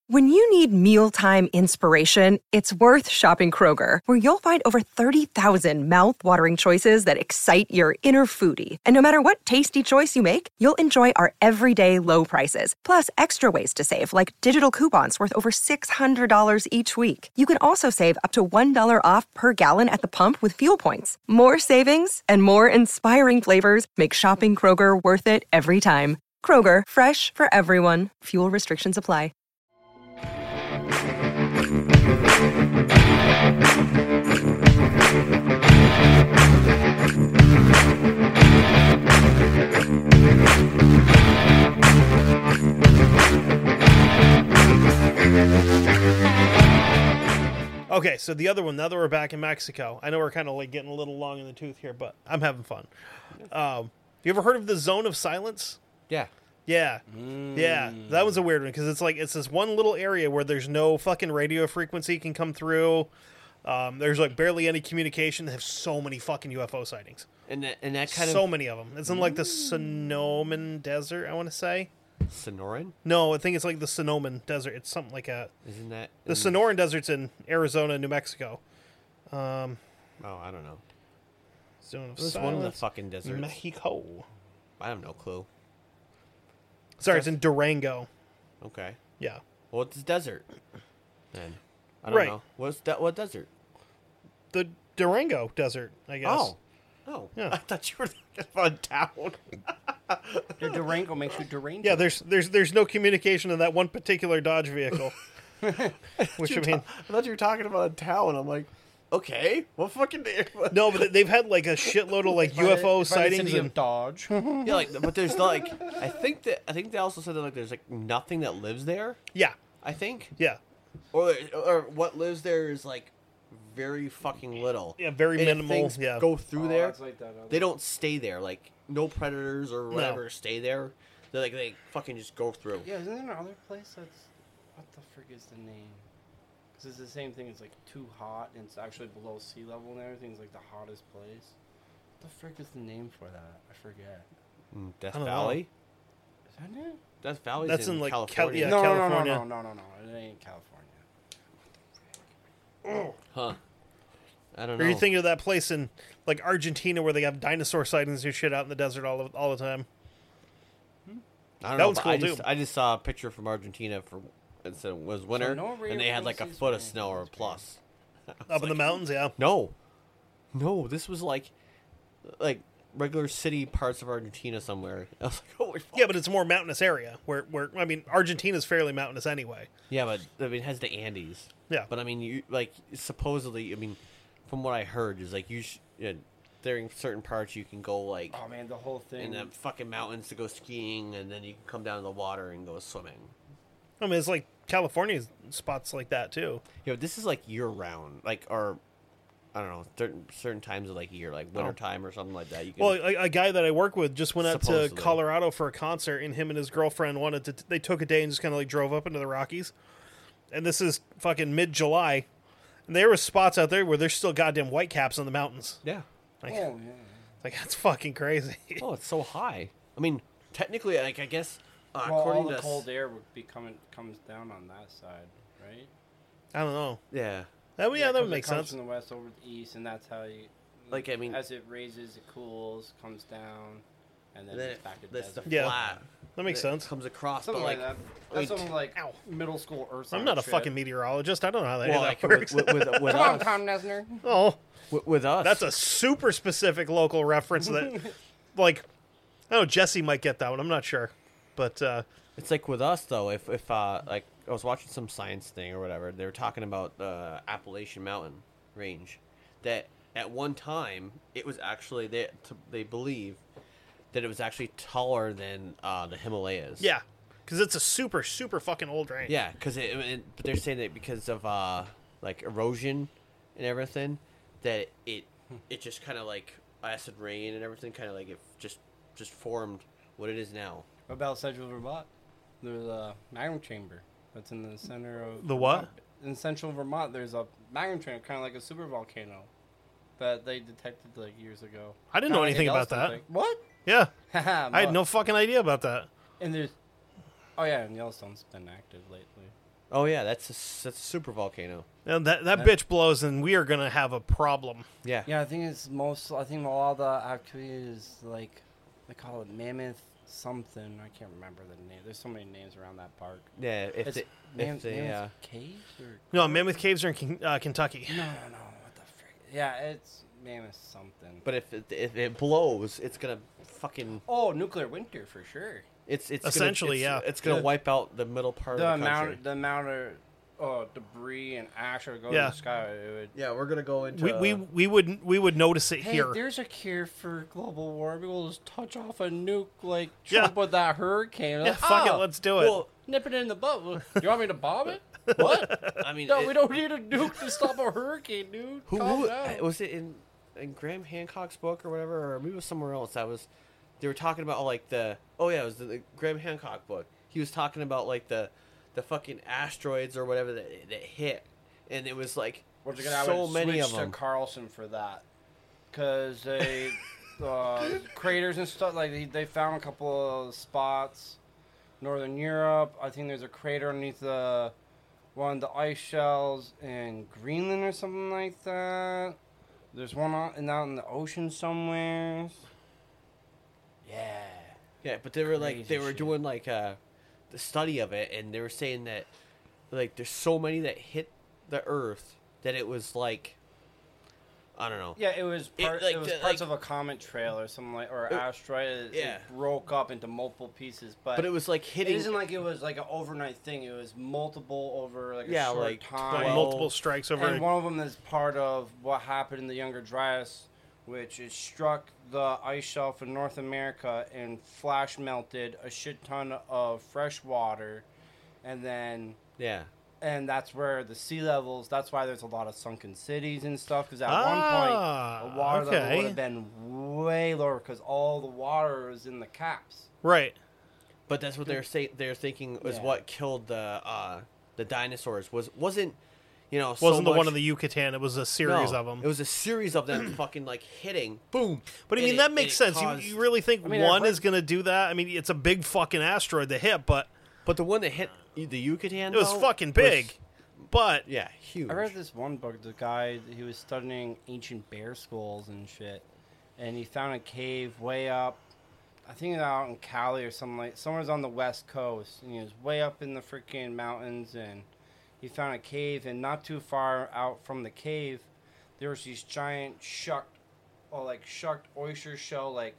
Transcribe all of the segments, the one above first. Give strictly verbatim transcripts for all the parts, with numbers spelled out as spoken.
When you need mealtime inspiration, it's worth shopping Kroger, where you'll find over thirty thousand mouth-watering choices that excite your inner foodie. And no matter what tasty choice you make, you'll enjoy our everyday low prices, plus extra ways to save, like digital coupons worth over six hundred dollars each week. You can also save up to one dollar off per gallon at the pump with fuel points. More savings and more inspiring flavors make shopping Kroger worth it every time. Kroger, fresh for everyone. Fuel restrictions apply. Okay, so the other one, now that we're back in Mexico, I know we're kind of like getting a little long in the tooth here, but I'm having fun. Um, you ever heard of the Zone of Silence? Yeah. Yeah. Mm. Yeah. That was a weird one because it's like, it's this one little area where there's no fucking radio frequency can come through. Um, there's like barely any communication. They have so many fucking U F O sightings. And that, and that kind so of... So many of them. It's in like the Sonoman Desert, I want to say. Sonoran? No, I think it's like the Sonoman Desert. It's something like that. Isn't that... The Sonoran Desert's in Arizona, New Mexico. Um, oh, I don't know. Zone of It was Silence, one of the fucking deserts. Mexico. I have no clue. Sorry, it's in Durango. Okay. Yeah. Well, it's desert. Then. I don't Right. know. What's that? What desert? The Durango Desert, I guess. Oh. Oh. Yeah. I thought you were talking about a town. Your Durango makes you deranged. Yeah, there's there's there's no communication in that one particular Dodge vehicle. Which I mean, I thought you were talking about a town. I'm like, okay, what fucking? no, but they've had like a shitload of like U F O By the sightings city of and Dodge. Yeah, like, but there's like, I think that I think they also said that like there's like nothing that lives there. yeah, I think, yeah, or or what lives there is like very fucking little. yeah, very And if minimal. things Yeah, go through Oh, there. that's like that other- They don't stay there. Like no predators or whatever No. stay there. They like they fucking just go through. Yeah, isn't there another place that's... What the frick is the name? Because it's the same thing. It's like too hot and it's actually below sea level and everything. It's like the hottest place. What the frick is the name for that? I forget. Mm, Death I don't know. Valley. Is that it? Death Valley's That's in, in, like, Cal- California. yeah. no, no, no, California. no, no, no, no, no. It ain't California. Huh. I don't or know. you think of that place in like Argentina where they have dinosaur sightings and shit out in the desert all of, all the time? I don't that know, one's but cool, I just, too. I just saw a picture from Argentina for it said it was winter, no radio and they had like a frequencies foot or of snow or anything. plus. Up in the mountains, yeah. No, no, this was like, like regular city parts of Argentina somewhere. I was like, holy fuck. Yeah, but it's a more mountainous area where, where I mean, Argentina's fairly mountainous anyway. Yeah, but I mean, it has the Andes. Yeah. But I mean, you like supposedly. I mean, from what I heard, is like you. Sh- you know, there in certain parts you can go like Oh man, the whole thing. in the fucking mountains to go skiing, and then you can come down to the water and go swimming. I mean, it's like California's spots like that too. You know, this is like year round, like or I don't know, certain certain times of like year, like winter time or something like that. You can, Well, a, a guy that I work with just went out to Supposedly. Colorado for a concert, and him and his girlfriend wanted to. They took a day and just kind of like drove up into the Rockies. And this is fucking mid July, and there were spots out there where there's still goddamn white caps on the mountains. yeah. Like, Oh yeah. like that's fucking crazy. Oh, it's so high. I mean, technically, like I guess uh, Well, according all the to cold air would be coming comes down on that side, right? I don't know. yeah, That, yeah, that would 'cause make it comes sense. from the west over the east, and that's how you. Like, I mean- as it raises, it cools, comes down, and then, and then it's it, back to that's the desert. Yeah. flat. That makes that sense. Comes across, Something but like, like, that. I That's mean, something like Ow. middle school Earth. I'm not a shit. fucking meteorologist. I don't know how that, well, that like works. with, with, with, with Come on, us, Tom Nesner. oh, with, with us, that's a super specific local reference that, like, I know Jesse might get that one. I'm not sure, but uh, It's like with us though. If if uh, like I was watching some science thing or whatever, they were talking about the Appalachian Mountain range. That at one time it was actually they t- they believe that it was actually taller than uh, the Himalayas. yeah, because it's a super super fucking old range. Yeah, because it, it, but they're saying that because of uh, like erosion and everything, that it it just kind of like acid rain and everything, kind of like it just just formed what it is now. What about Central Vermont? There's a magma chamber that's in the center of The what? In central Vermont, there's a magma chamber, kind of like a super volcano, that they detected like years ago. I didn't know Kinda like a anything about Yellowstone that. thing. What? Yeah, Haha, I had but- no fucking idea about that. And there's Oh yeah, and Yellowstone's been active lately. Oh yeah, that's a, that's a super volcano. And that that Yeah. bitch blows, and we are gonna have a problem. Yeah. Yeah, I think it's most. I think all the activity is like they call it Mammoth something. I can't remember the name. There's so many names around that park. Yeah. If It's they, Mam- if they Mammoth uh, Caves or No, Mammoth Caves are in Ken- uh, Kentucky. no, no, no. What the frick? Yeah, it's Mammoth something. but if it, if it blows, it's gonna fucking. Oh, nuclear winter for sure. It's it's Essentially, gonna, it's, yeah. It's gonna The- wipe out the middle part The of the country. amount, the amount of uh, debris and ash that goes Yeah. in the sky. It would. Yeah, we're gonna go into. We we we would we would notice it Hey, here. there's a cure for global warming. We'll just touch off a nuke like Yeah. Trump with that hurricane. Yeah, Like, fuck it, "Ah, let's do it. Well, nip it in the butt. Well, Do you want me to bomb it? What? I mean, No, it- we don't need a nuke to stop a hurricane, dude. Who, Calm who down. was it in in Graham Hancock's book or whatever, or maybe it was somewhere else? That was they were talking about like the oh yeah, it was the, the Graham Hancock book. He was talking about like the the fucking asteroids or whatever that that hit, and it was like We're just gonna so have many switch of them. to Carlson for that, because they uh, craters and stuff like they, they found a couple of spots, Northern Europe. I think there's a crater underneath the one of the ice shells in Greenland or something like that. There's one out and out in the ocean somewhere. Yeah. Yeah, but they were like Crazy they were shit. doing like uh, the study of it, and they were saying that like there's so many that hit the Earth that it was like I don't know. Yeah, it was It, part, it, like, was the- parts like- of a comet trail or something like, or It- asteroid. It, yeah. it broke up into multiple pieces, but But it was like it hitting. isn't like it was like an overnight thing. It was multiple over like a Yeah, short like time. Like well- multiple strikes over. and one of them is part of what happened in the Younger Dryas, which it struck the ice shelf in North America and flash melted a shit ton of fresh water, and then yeah. and that's where the sea levels. That's why there's a lot of sunken cities and stuff. Because at Ah, one point, the water level okay. would have been way lower because all the water was in the caps. right. But that's what they're say they're thinking was Yeah. what killed the uh, the dinosaurs was wasn't you know so Wasn't the much- one in the Yucatan? It was a series no, of them. It was a series of them fucking like hitting boom. But I and mean, it- that and makes it sense. caused- You, you really think I mean, I've one read- is going to do that? I mean, it's a big fucking asteroid to hit, but But the one that hit the Yucatan it was though, fucking was- big. But yeah, huge. I read this one book. The guy he was studying ancient bear skulls and shit, and he found a cave way up. I think it was out in Cali or something like. Somewhere's on the west coast, and he was way up in the freaking mountains, and he found a cave, and not too far out from the cave, there was these giant shucked, or like shucked oyster shell like,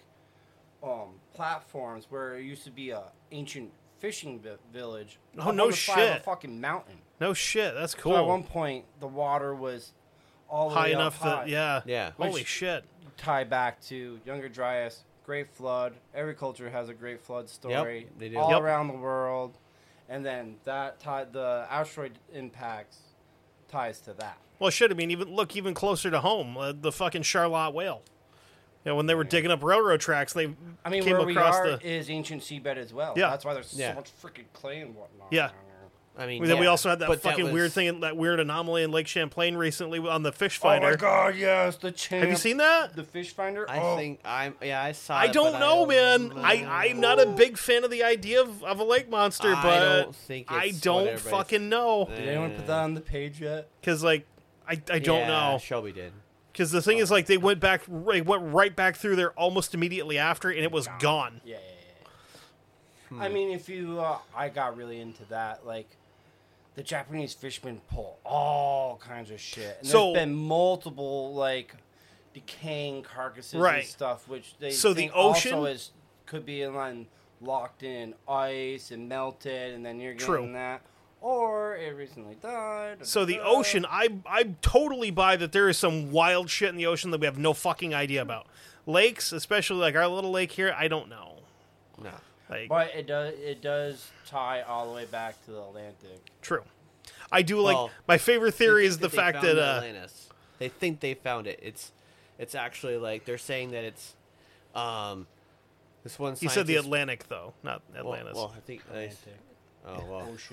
um, platforms where it used to be a ancient fishing vi- village. Oh, up on no the side of shit. a fucking mountain. no shit, that's So at one cool. point, the water was all the High way up enough high. that yeah, Yeah. Holy Which- shit! Tie back to Younger Dryas, Great Flood. Every culture has a Great Flood story. they do. All Yep. around the world, and then that tied the asteroid impacts ties to that. Well, shit. I mean, even look even closer to home, uh, the fucking Charlotte whale. You know, when they were digging up railroad tracks, they I mean, came where we across are the. is ancient seabed as well. Yeah. That's why there's Yeah. so much freaking clay and whatnot. Yeah. down there. I mean, Then we yeah, also had that but fucking was- weird thing, that weird anomaly in Lake Champlain recently on the fish Oh my finder. god, yes, the champ. Have you seen that? the fish finder? I oh. think I'm. Yeah, I saw. I it, don't but know, I man. don't I I'm not a big fan of the idea of, of a lake monster, I but don't think I it's what don't everybody's- fucking know Did anyone put that on the page yet? because like I I don't Yeah, know Shelby did. because the thing is like they went back they went right back through there almost immediately after and it was gone. Yeah, yeah, yeah. I mean, if you, uh, I got really into that. Like, the Japanese fishermen pull all kinds of shit. And So- there's been multiple, like, decaying carcasses Right. and stuff, which they So the think also ocean- is could be in line locked in ice and melted, and then you're getting True. that. Or it recently died. So the da- ocean, I I totally buy that there is some wild shit in the ocean that we have no fucking idea about. Lakes, especially like our little lake here, I don't know. No. Like But it does, it does tie all the way back to the Atlantic. true. I do like Well, my favorite theory They is think the they fact found that uh, Atlantis. They think they found it. It's it's actually like they're saying that it's um this one. he said the scientist- Atlantic though, not Well, Atlantis. well, I think. I, Atlantic. oh well, Ocean.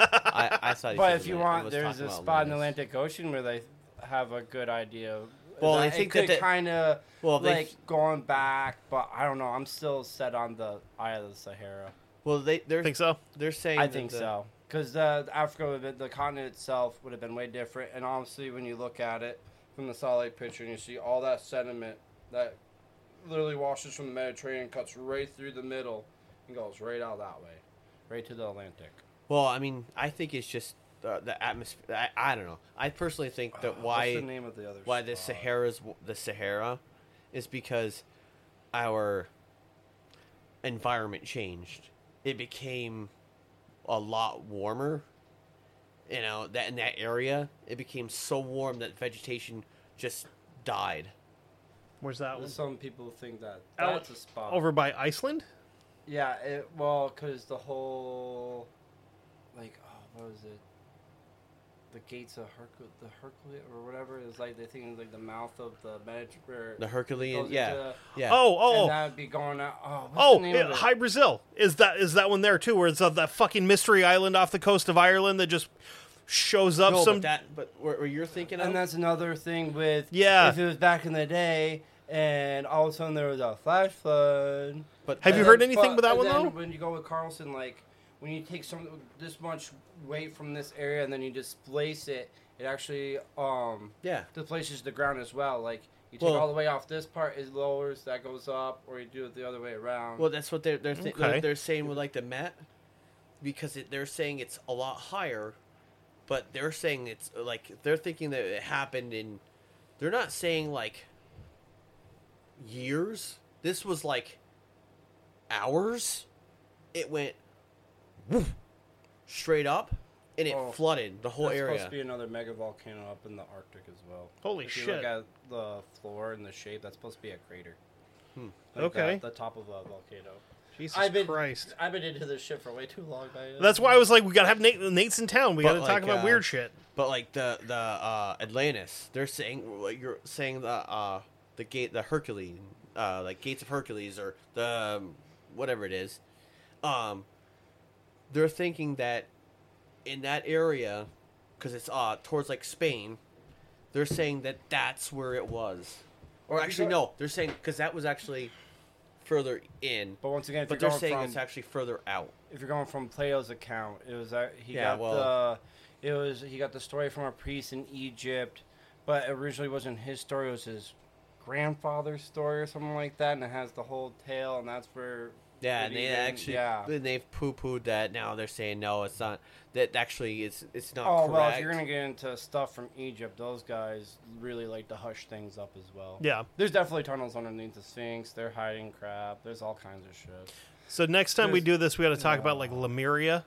I, I thought. He But said if you Atlantic. want, was there's talking a about spot in the Atlantis. Atlantic Ocean where they have a good idea. of- Well, that I it think could that they- kind of Well, they- like going back, but I don't know. I'm still set on the Eye of the Sahara. Well, they they're Think so? they're saying I that think the, so. Because uh, Africa, would have been, the continent itself would have been way different. And honestly, when you look at it from the satellite picture and you see all that sediment that literally washes from the Mediterranean, cuts right through the middle, and goes right out that way, right to the Atlantic. Well, I mean, I think it's just uh, the atmosphere. I, I don't know. I personally think that Uh, why What's the name of the other why the spot? Sahara's the Sahara is because our environment changed. It became a lot warmer. You know, that in that area, it became so warm that vegetation just died. Where's that one? Some people think that Out- that's a spot. Over by Iceland? Yeah, it, well, because the whole, like, oh, what was it? The gates of Hercule, the Hercule, or whatever, is like, they think like the mouth of the Mediterranean. The Herculean, goes yeah, into- yeah. Oh, oh, And oh. that would be going out. Oh, what's Oh, the name of yeah, it? High Brazil. Is that is that one there too? Where it's uh, that fucking mystery island off the coast of Ireland that just shows up no, some. but that, but what, what you're thinking of? And that's another thing with, Yeah. if it was back in the day, and all of a sudden there was a flash flood. But Have that- you And heard then- anything but- about that and one, then though? When you go with Carlson, like when you take some this much weight from this area and then you displace it, it actually um Yeah. displaces the ground as well. Like you take Well- all the way off this part, it lowers, that goes up, or you do it the other way around. Well, that's what they're they're, th- Okay. they're they're saying with like the Met, because it, they're saying it's a lot higher, but they're saying it's like they're thinking that it happened in. They're not saying like years. This was like hours. It went woof, straight up, and it Oh, flooded the whole There's area. supposed to be another mega volcano up in the Arctic as well. Holy if you shit. look at the floor and the shape, that's supposed to be a crater. Hmm. Like Okay. The, the top of a volcano. Jesus I've been, Christ. I've been into this shit for way too long, man. That's why I was like, we gotta have Nate, Nate's in town. We But gotta talk like, about uh, weird shit. But like the the uh, Atlantis, they're saying like you're saying the uh, the gate the Hercules, uh, like Gates of Hercules or the um, whatever it is, um, they're thinking that in that area, because it's uh towards like Spain, they're saying that that's where it was, or actually no, they're saying because that was actually further in, But once again, if but you're they're going saying from, it's actually further out. if you're going from Plato's account, it was that he Yeah, got well- the, it was he got the story from a priest in Egypt, but it originally wasn't his story. It was his grandfather's story or something like that, and it has the whole tale, and that's where. Yeah, it and they even- actually yeah. then they've poo pooed that. Now they're saying no, it's not. That actually it's it's not. Oh correct. well, if you're gonna get into stuff from Egypt, those guys really like to hush things up as well. Yeah. There's definitely tunnels underneath the Sphinx. They're hiding crap. There's all kinds of shit. So next time we There's- do this, we gotta talk about like Lemuria,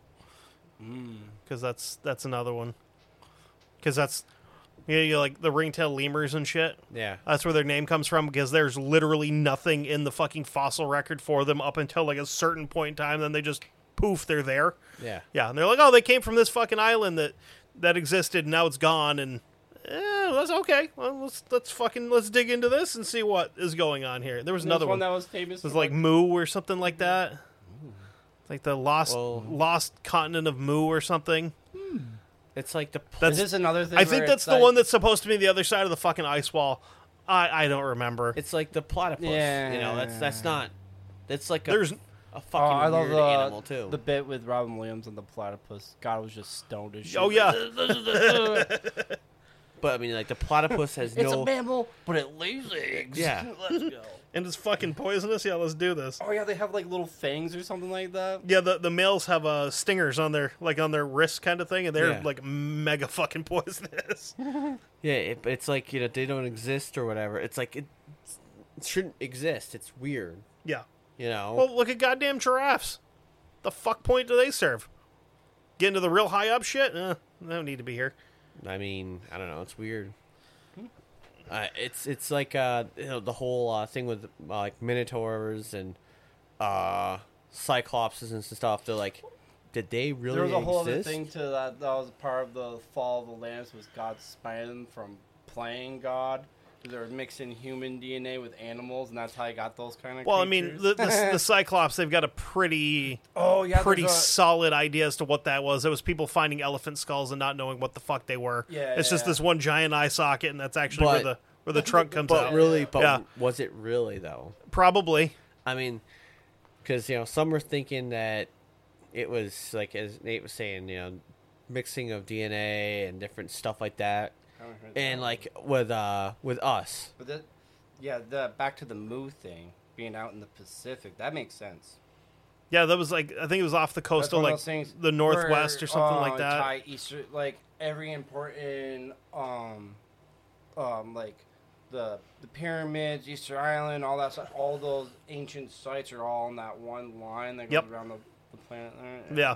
Mm. because that's that's another one. Because that's, you know, you like the ringtail lemurs and shit. Yeah, That's where their name comes from, because there's literally nothing in the fucking fossil record for them up until like a certain point in time. Then they just poof, they're there. yeah. Yeah, and they're like, oh, they came from this fucking island that that existed, and now it's gone. And eh, that's okay. Well, let's let's fucking let's dig into this and see what is going on here. There was There's another one. that was famous. It was for, like Mu or something like that. It's like the lost Well- lost continent of Mu or something. It's like the That's- Is this another thing? I think where that's it's the like- one that's supposed to be the other side of the fucking ice wall. I I don't remember. it's like the platypus. Yeah. You know, that's that's not. That's like a, There's a Oh, fucking I love weird the animal too. the bit with Robin Williams and the platypus. God, it was just stoned as shit. oh yeah, But I mean, like the platypus has It's no. a mammal, but it lays eggs. Yeah. Let's go. and it's fucking poisonous. Yeah, let's do this. Oh yeah, they have like little fangs or something like that. Yeah, the the males have uh, stingers on their like on their wrists kind of thing, and they're Yeah. like mega fucking poisonous. Yeah, it, it's like you know they don't exist or whatever. It's like it, it shouldn't exist. It's weird. Yeah. You know. Well, look at goddamn giraffes. The fuck point do they serve? Get into the real high up shit? Uh, they don't need to be here. I mean, I don't know. It's weird. Uh, it's it's like uh, you know, the whole uh, thing with uh, like minotaurs and uh, cyclopses and stuff. They're like, did they really There was a whole other exist? thing to that. That was part of the fall of the lands. Was God spying from playing God? They were mixing human D N A with animals, and that's how I got those kind of. Well, I mean, the, the, the Cyclops, they've got a pretty oh yeah, pretty there's a- solid idea as to what that was. It was people finding elephant skulls and not knowing what the fuck they were. Yeah, it's yeah, just yeah. this one giant eye socket, and that's actually But- where the where the trunk comes But out. really, but Yeah. was it really though? Probably. I mean, Because, you know, some were thinking that it was, like, as Nate was saying, you know, mixing of D N A and different stuff like that. Haven't heard And, that. like, with uh, with us. But that, yeah, the back to the Moo thing, being out in the Pacific, that makes sense. Yeah, that was like I think it was off the coast That's of one like those things the northwest where, or something uh, like that. Tie Easter, like every important, um, um, like the the pyramids, Easter Island, all that stuff, all those ancient sites are all on that one line that goes Yep. around the, the planet. There. Yeah.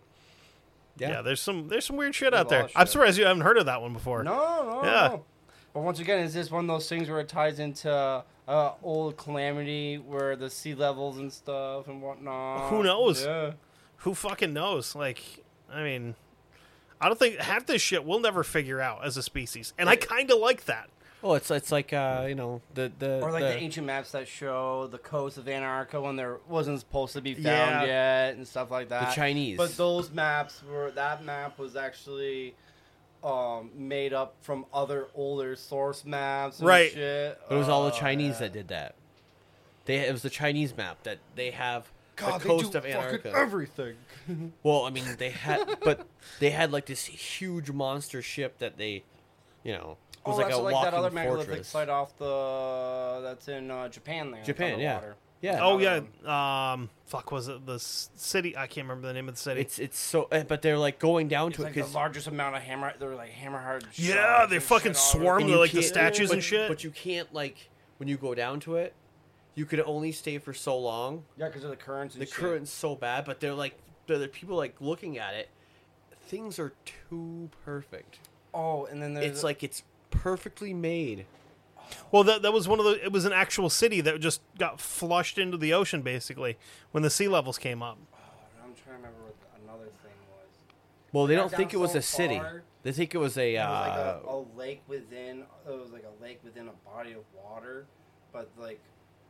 Yeah. Yeah, there's some there's some weird shit There's out a there. lot of I'm shit. surprised you haven't heard of that one before. No, no, Yeah. no. But once again, is this one of those things where it ties into uh, old calamity, where the sea levels and stuff and whatnot? Who knows? Yeah. Who fucking knows? Like, I mean, I don't think half this shit we'll never figure out as a species, and I kind of like that. Well, it's it's like, uh, you know, the... the Or like the, the ancient maps that show the coast of Antarctica when there wasn't supposed to be found Yeah. yet and stuff like that. Chinese. But those maps were that map was actually um, made up from other older source maps and Right. shit. It was all the Oh, Chinese yeah. that did that. They It was the Chinese map that they have God, the they coast do of fucking Antarctica. everything. Well, I mean, they had, but they had like this huge monster ship that they, you know, was Oh, like that's a like walking that other megalithic fortress. site off the that's in uh, Japan there. Japan, yeah, Underwater. yeah. Oh Another yeah, um, fuck, was it the s- city? I can't remember the name of the city. It's it's so, eh, but they're like going down It's to like it the because largest amount of hammer. They're like hammer hard. Yeah, they fucking swarm and the, you like the can't- statues but, and shit. But you can't like when you go down to it, you could only stay for so long. Yeah, because of the currents. And The shit. current's so bad, but they're like the people like looking at it. Things are too perfect. Oh, and then there's It's like it's perfectly made. Well, that that was one of the. It was an actual city that just got flushed into the ocean, basically, when the sea levels came up. I'm trying to remember what another thing was. Well, they got don't think it down was so a city. far, They think it was a. It was like Uh, a, a lake within. It was like a lake within a body of water, but like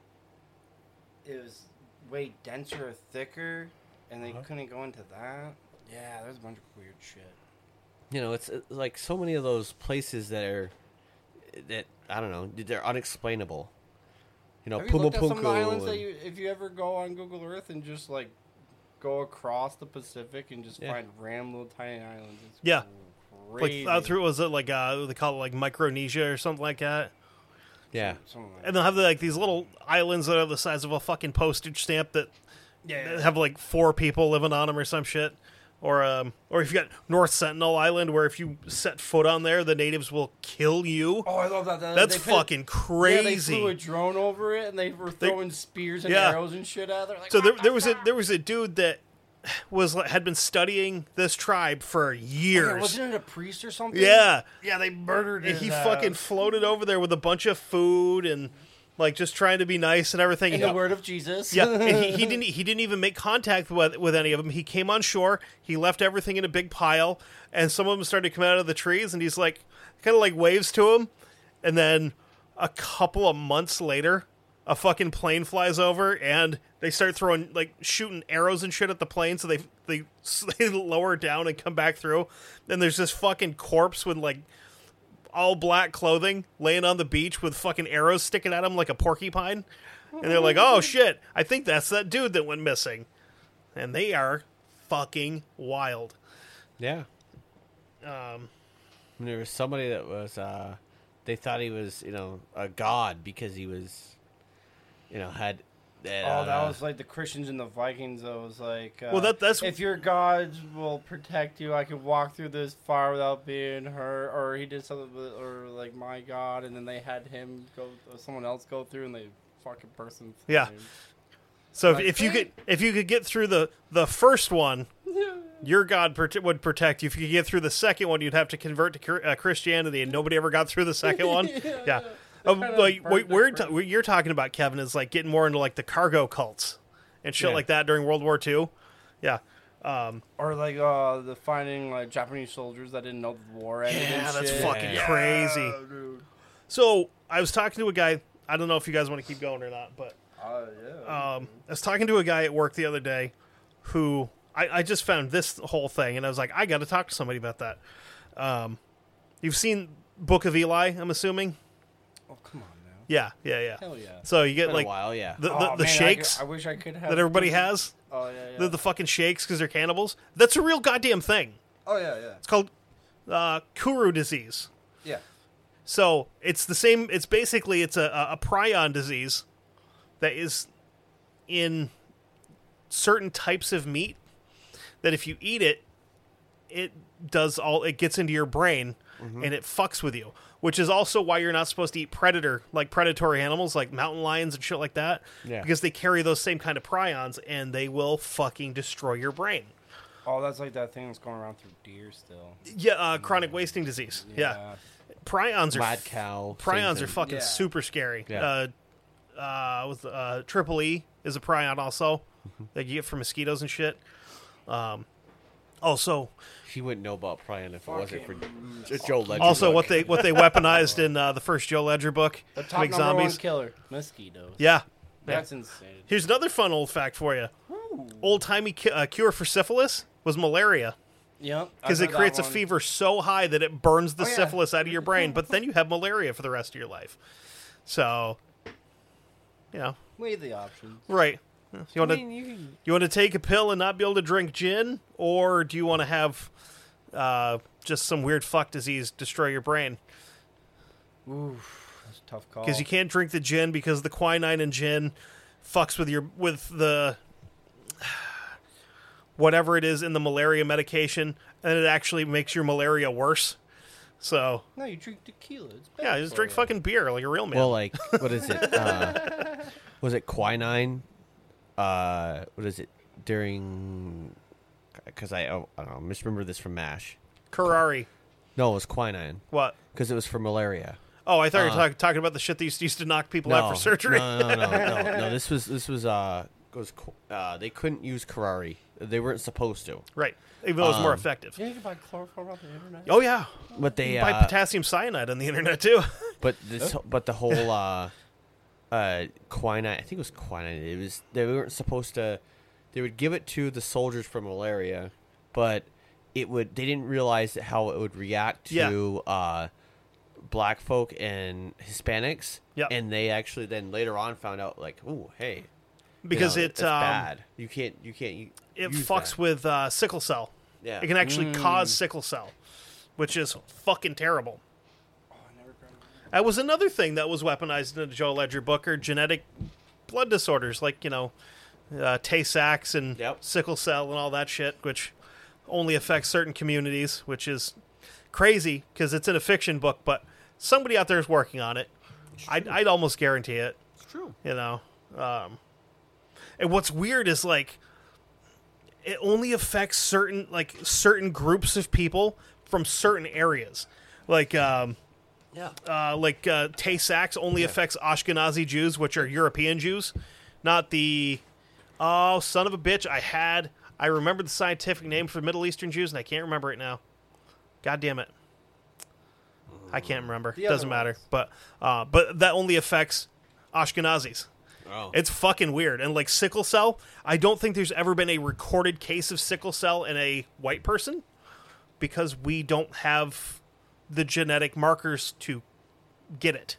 it was way denser or thicker, and they Uh-huh. couldn't go into that. Yeah, there's a bunch of weird shit. you know, it's, it's like so many of those places that are that I don't know, they're unexplainable. You know, Have you looked at some of the Pumapunku islands that and- you, if you ever go on Google Earth and just like go across the Pacific and just Yeah. find random little tiny islands? It's Yeah. crazy. Like out through was it like uh they call it like Micronesia or something like that. yeah. Something like And they'll have like these little islands that are the size of a fucking postage stamp that Yeah. that have like four people living on them or some shit. Or um, or if you got North Sentinel Island, where if you set foot on there, the natives will kill you. Oh, I love that. that That's they put- fucking Yeah, they crazy. flew a drone over it, and they were They- throwing spears and Yeah. arrows and shit at it. Like, So there, "What there the was a fuck?" there was a dude that was like, had been studying this tribe for Okay, years. wasn't it a priest or something? Yeah, Yeah, they murdered and his he ass. fucking floated over there with a bunch of food and like just trying to be nice and everything. In He- the word of Jesus. yeah, and he, he didn't he didn't even make contact with with any of them. He came on shore, he left everything in a big pile, and some of them started to come out of the trees, and he's like, kind of like waves to him, and then a couple of months later, a fucking plane flies over, and they start throwing like shooting arrows and shit at the plane, so they they they lower down and come back through, and there's this fucking corpse with like all black clothing laying on the beach with fucking arrows sticking at him like a porcupine. And they're like, oh shit, I think that's that dude that went missing. And they are fucking wild. Yeah. Um, And there was somebody that was, uh, they thought he was, you know, a god because he was, you know, had. That, Oh, that uh, was like the Christians and the Vikings. That was like, uh, Well, that- that's- if your gods will protect you, I could walk through this fire without being hurt. Or he did something, with, or like my God, and then they had him go, or someone else go through, and they fucking burst in Yeah. flames. so if, Like, if you could if you could get through the, the first one, your God prote- would protect you. If you could get through the second one, you'd have to convert to Chri- uh, Christianity, and nobody ever got through the second one. Yeah. Um, kinda like, burnt what, their we're bridge. ta- what you're talking about, Kevin, is like getting more into like the cargo cults and shit Yeah. like that during World War Two. Yeah. Um, Or like uh, the finding like Japanese soldiers that didn't know the war ended. Yeah, and that's shit. fucking Yeah, crazy. dude. so I was talking to a guy. I don't know if you guys want to keep going or not, but Uh, yeah. um, I was talking to a guy at work the other day who I, I just found this whole thing, and I was like, I got to talk to somebody about that. Um, you've seen Book of Eli, I'm assuming. oh come on now. Yeah, yeah, yeah. Hell yeah. So you get Been like a while, yeah. the, the, Oh, the man, I shakes could- I, wish I could have that everybody has. Oh yeah, yeah. The, the fucking shakes because they're cannibals. That's a real goddamn thing. oh yeah, yeah. It's called uh, Kuru disease. Yeah. So it's the same. It's basically it's a, a, a prion disease that is in certain types of meat that if you eat it, it does all. It gets into your brain Mm-hmm. and it fucks with you. Which is also why you're not supposed to eat predator, like predatory animals, like mountain lions and shit like that. Yeah. Because they carry those same kind of prions and they will fucking destroy your brain. Oh, that's like that thing that's going around through deer still. Yeah, uh, chronic wasting disease. Yeah. Prions are Mad cow. prions same are thing. fucking Yeah. super scary. Yeah. Uh, uh, with uh, Triple E is a prion also Mm-hmm. that you get from mosquitoes and shit. Um, also, He wouldn't know about Prion if it wasn't for Fucking- J- Joe Ledger. also book. what they what they weaponized in uh, the first Joe Ledger book The to top make number one zombies. killer, mosquitoes. Yeah. That's insane. Here's another fun old fact for you. Old timey cu- uh, cure for syphilis was malaria. Yep. Because it creates a fever so high that it burns the Oh, yeah. syphilis out of your brain, but then you have malaria for the rest of your life. So, you know, Weigh the options. right. You want I to mean, you can- you want to take a pill and not be able to drink gin, or do you want to have uh, just some weird fuck disease destroy your brain? Oof, that's a tough call. Because you can't drink the gin because the quinine in gin fucks with your with the whatever it is in the malaria medication, and it actually makes your malaria worse. So No, you drink tequila. It's bad yeah, just for drink you. fucking beer like a real man. Well, like, what is it? Uh, was it quinine? Uh, what is it? During. Because I, oh, I don't know, misremember this from MASH. Curari. No, it was quinine. What? Because it was for malaria. Oh, I thought you were Uh, talk- talking about the shit that used to, used to knock people out for surgery. No, no, no, no, no, no. This was this was uh was uh they couldn't use Curari. They weren't supposed to. Right. Even though it was more Um, effective. Yeah, you can buy chloroform off the internet. Oh yeah. But they You buy uh, potassium cyanide on the internet too. but this but the whole uh uh quinine, I think it was quinine. It was they weren't supposed to. They would give it to the soldiers for malaria, but it would they didn't realize how it would react to uh black folk and Hispanics. Yep. And they actually then later on found out like, oh hey, Because you know, it it's um, bad. You can't you can't u- it use fucks that. with uh, sickle cell. Yeah. It can actually cause sickle cell, which is fucking terrible. Oh, I never grabbed it. That was another thing that was weaponized in the Joe Ledger book, are genetic blood disorders, like, you know, uh, Tay-Sachs and Yep. sickle cell and all that shit, which only affects certain communities, which is crazy because it's in a fiction book, but somebody out there is working on it. I'd, I'd almost guarantee it. It's true. You know, um, and what's weird is like it only affects certain like certain groups of people from certain areas, like um, Yeah. uh, like uh, Tay-Sachs only affects Ashkenazi Jews, which are European Jews, not the oh son of a bitch. I had I remember the scientific name for Middle Eastern Jews, and I can't remember it now. God damn it. I can't remember. The other Doesn't matter. ones. But uh, but that only affects Ashkenazis. Oh. It's fucking weird. And like sickle cell, I don't think there's ever been a recorded case of sickle cell in a white person because we don't have the genetic markers to get it.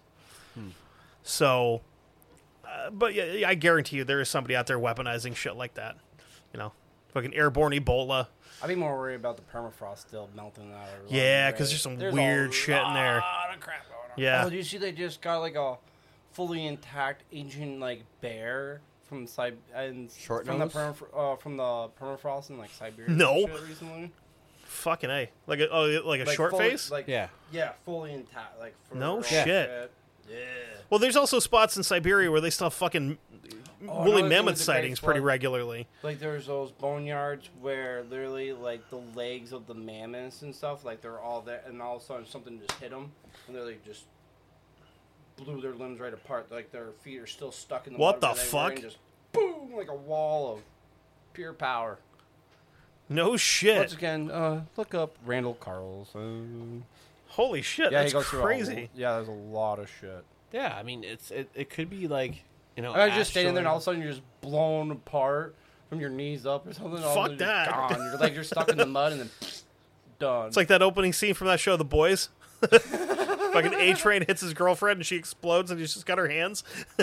So, uh, but yeah, yeah, I guarantee you there is somebody out there weaponizing shit like that. You know, fucking airborne Ebola. I'd be more worried about the permafrost still melting out. Or Yeah, 'cause there's some a weird shit in there. lot of crap going on. Yeah. Oh, do you see they just got like a fully intact ancient like bear from Sib and Short from nose? the permaf- uh, from the permafrost in like Siberia? No. and shit recently. Fucking A. Like a, oh, like a Like, short fully- face? Like Yeah. yeah, fully intact. Like for No all shit. Yeah. Well, there's also spots in Siberia where they still have fucking Oh, woolly another thing mammoth with the great sightings pretty spot- regularly. Like there's those boneyards where literally like the legs of the mammoths and stuff, like they're all there, and all of a sudden something just hit them, and they like just blew their limbs right apart. Like their feet are still stuck in the What mud the where they were, fuck? and just boom, like a wall of pure power. No Once shit. again, uh, look up Randall Carlson. Holy shit, Yeah, that's he goes through a- crazy. yeah, there's a lot of shit. Yeah, I mean, it's it, it could be like, you know, I was just standing there, and all of a asteroid- sudden you're just blown apart from your knees up or something. all Fuck of a sudden you're just that. Gone. You're like you're stuck in the mud, and then done. It's like that opening scene from that show, The Boys. Fucking A Train hits his girlfriend and she explodes and she's just got her hands.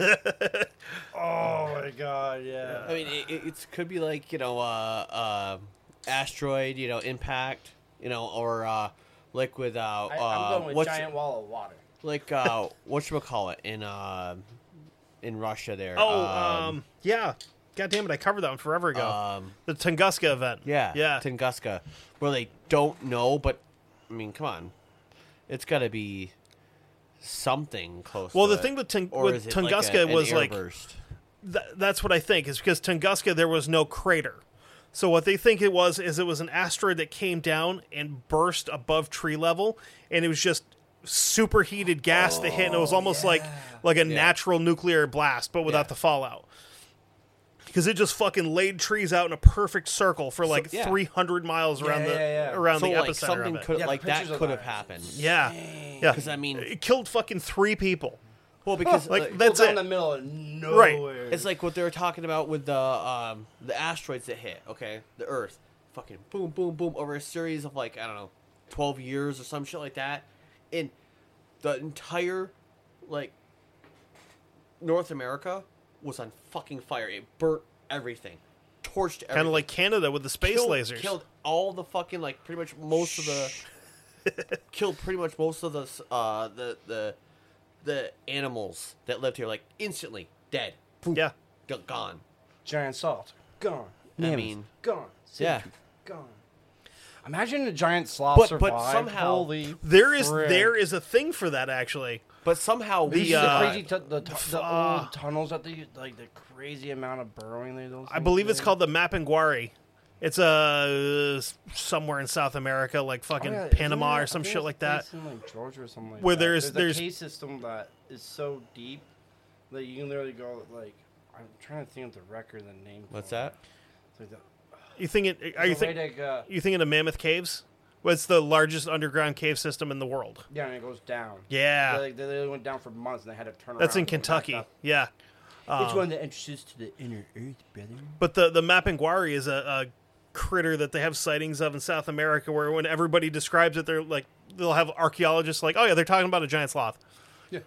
Oh my god, yeah. I mean, it, it could be like, you know, uh, uh, asteroid, you know, impact, you know, or uh, like with uh, I, uh, I'm going with what's giant wall of water. like uh, whatchamacallit in uh, in Russia there. Oh, um, yeah. God damn it, I covered that one forever ago. um, the Tunguska event. yeah, Yeah. Tunguska, where they don't know, but I mean, come on, it's got to be something close. Well, to the it. thing with, Tung- Or with is it like Tunguska a- an was like, airburst? th- that's what I think, is because Tunguska, there was no crater. So what they think it was is it was an asteroid that came down and burst above tree level, and it was just superheated gas that hit, and it was almost like like a natural nuclear blast, but without Yeah. the fallout. Because it just fucking laid trees out in a perfect circle for like yeah. three hundred miles around Yeah, the yeah, yeah. around So the like epicenter something of it. could Yeah, the like that pictures of could that have are happened. yeah, yeah. 'Cause, I mean- it killed fucking three people. Well, because Like, like, that's Down it. the middle of nowhere. it's like what they were talking about with the um, the asteroids that hit. Okay, the Earth, fucking boom, boom, boom, over a series of like I don't know, twelve years or some shit like that, and the entire like North America was on fucking fire. It burnt everything, torched everything. Kind of like Canada with the space killed, lasers. Killed all the fucking like pretty much most of the killed pretty much most of the uh the the the animals that lived here like instantly dead. Boom, Yeah. g- gone. Giant salt, gone. I Mammoth, mean, gone. yeah. Centipede, gone. Imagine a giant sloth But- but survived. somehow- Holy There is frick. there is a thing for that actually. But somehow The, we These are uh, the crazy, tu- the, tu- the uh, old tunnels that they like, the crazy amount of burrowing they do. I believe it's called the Mapinguari. It's uh, somewhere in South America, like fucking Oh, Panama or some shit like that. In, like Georgia or something like Where that. there's- there's- a cave system that is so deep that you can literally go like. I'm trying to think of the record, the name. What's for that? It. It's like You think it? the, Are you the way think to, uh, you thinking of Mammoth Caves? Well, it's the largest underground cave system in the world. yeah, and it goes down. Yeah, They, like, they literally went down for months and they had to turn around. that's in and go back Kentucky. up. Yeah, It's one of the entrances to the inner earth, brother. but the the Mapinguari is a, a critter that they have sightings of in South America, where when everybody describes it, they're like they'll have archaeologists like, oh yeah, they're talking about a giant sloth. Yeah.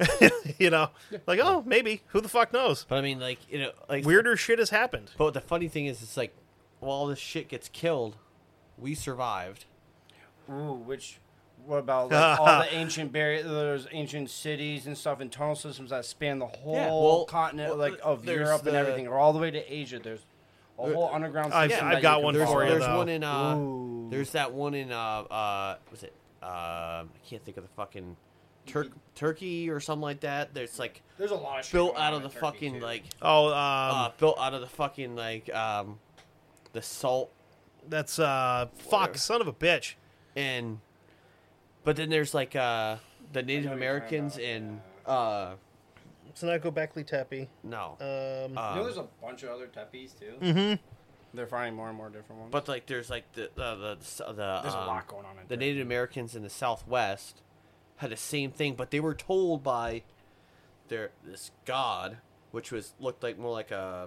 You know, like oh maybe who the fuck knows? But I mean, like you know, like Weirder shit has happened. But the funny thing is, it's like, while all this shit gets killed, we survived. Ooh, which. What about like, all the ancient barriers? There's ancient cities and stuff and tunnel systems that span the whole Yeah, well, continent, well, like of there's Europe and the- everything, or all the way to Asia. There's a whole underground I've- system. I've that got you can one There's, for follow. you, there's though. one in uh, Ooh. there's that one in uh, uh, was it uh, I can't think of the fucking Tur- Turkey or something like that. There's like There's a lot of shit built going out on of the in Turkey, fucking too. like Oh, um, uh, built out of the fucking like um, the salt that's uh, fuck, whatever. son of a bitch. and but then there's like uh the Native what you're Americans talking in uh So now go Beckley Tepe. no Um, You know, um, there's a bunch of other tepes too. mhm. They're finding more and more different ones. but like there's like the the the, the there's um, a lot going on in the Turkey. Native Americans in the Southwest had the same thing, but they were told by their this god, which was looked like more like a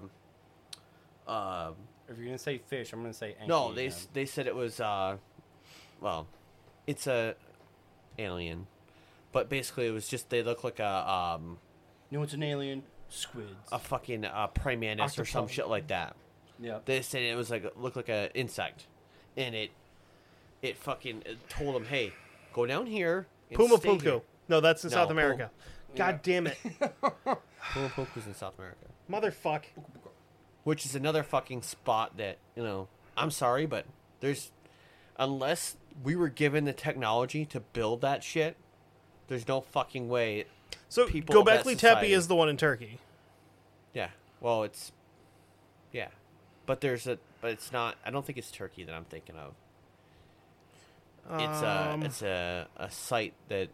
um If you're gonna say fish, I'm gonna say Enki no they again. s- they said it was uh well it's a alien, but basically it was just they look like a um You know what's an alien? Squids. a fucking uh, primanus or some Octopus. shit like that. yeah. They said it was like looked like an insect, and it it fucking it told them, hey, go down here. And Puma stay here." Puku. No, that's in No, South Pum- America. God damn it. Puma Puku's in South America, Motherfuck. which is another fucking spot that you know. I'm sorry, but there's unless we were given the technology to build that shit, there's no fucking way. So People of that Göbekli Tepe society. is the one in Turkey. Yeah, well, it's yeah, but there's a but it's not. I don't think it's Turkey that I'm thinking of. It's a Um, it's a a site that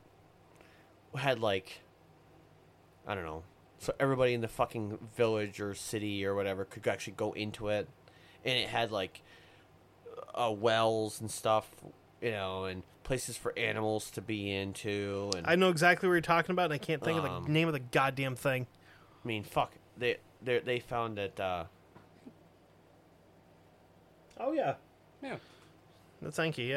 had like I don't know, so everybody in the fucking village or city or whatever could actually go into it, and it had like uh, wells and stuff, you know, and places for animals to be into. And I know exactly what you're talking about, and I can't think of Um, the name of the goddamn thing. I mean, fuck, they they they found that. Uh, Oh yeah, Yeah. that's Enki. Yeah,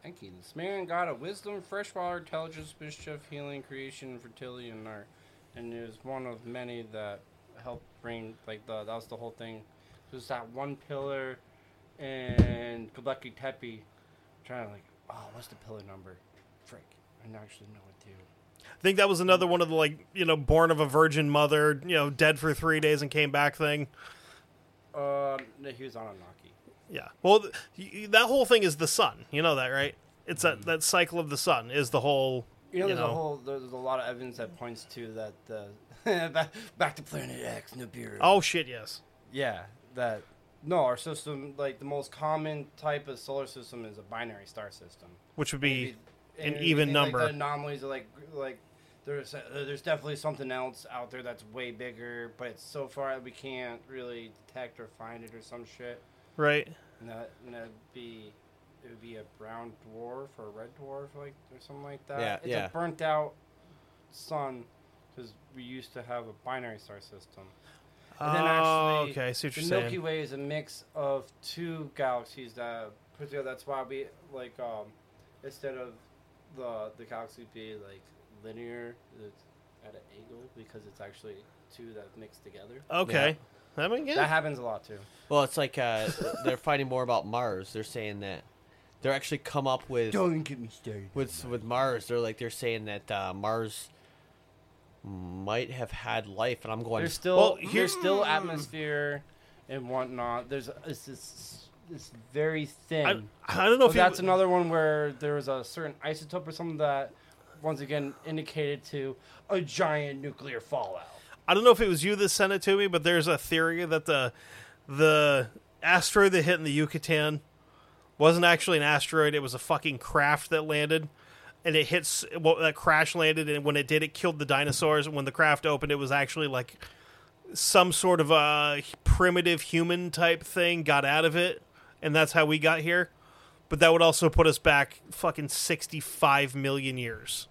Thank you. This man got a wisdom, freshwater, intelligence, mischief, healing, creation, fertility, and art. And it was one of many that helped bring, like, the that was the whole thing. Just that one pillar and Göbekli Tepe. Trying to, like, oh, what's the pillar number? Frick. I didn't actually know it, too. I think that was another one of the, like, you know, born of a virgin mother, you know, dead for three days and came back thing. Um, no, he was Anunnaki. Yeah. Well, th- y- that whole thing is the sun. You know that, right? It's that, that cycle of the sun is the whole. You know, you there's know, a whole there's a lot of evidence that points to that uh, back, back to Planet X, Nibiru. Oh shit! Yes. Yeah, that no, our system, like the most common type of solar system is a binary star system. Which would be And an if you even think, number. Like, the anomalies are like like there's uh, there's definitely something else out there that's way bigger, but it's so far that we can't really detect or find it or some shit. Right. And that and that'd be it would be a brown dwarf or a red dwarf, like or something like that. Yeah, it's yeah. a burnt out sun because we used to have a binary star system. And then Oh, actually, okay. I see what the you're Milky saying. Way is a mix of two galaxies that put together. That's why we like um instead of the the galaxy be like linear, it's at an angle because it's actually two that mix together. Okay. I mean, That yeah. happens a lot too. Well, it's like uh, they're finding more about Mars. They're saying that they're actually come up with Don't get me started. with with Mars. They're like they're saying that uh, Mars might have had life, and I'm going. There's still Well, there's here- still atmosphere and whatnot. There's it's this this very thin. I, I don't know So if you, that's another one where there was a certain isotope or something that once again indicated to a giant nuclear fallout. I don't know if it was you that sent it to me, but there's a theory that the the asteroid that hit in the Yucatan wasn't actually an asteroid. It was a fucking craft that landed, and it hits well, that crash landed, and when it did, it killed the dinosaurs. And when the craft opened, it was actually like some sort of a primitive human type thing got out of it, and that's how we got here. But that would also put us back fucking sixty-five million years.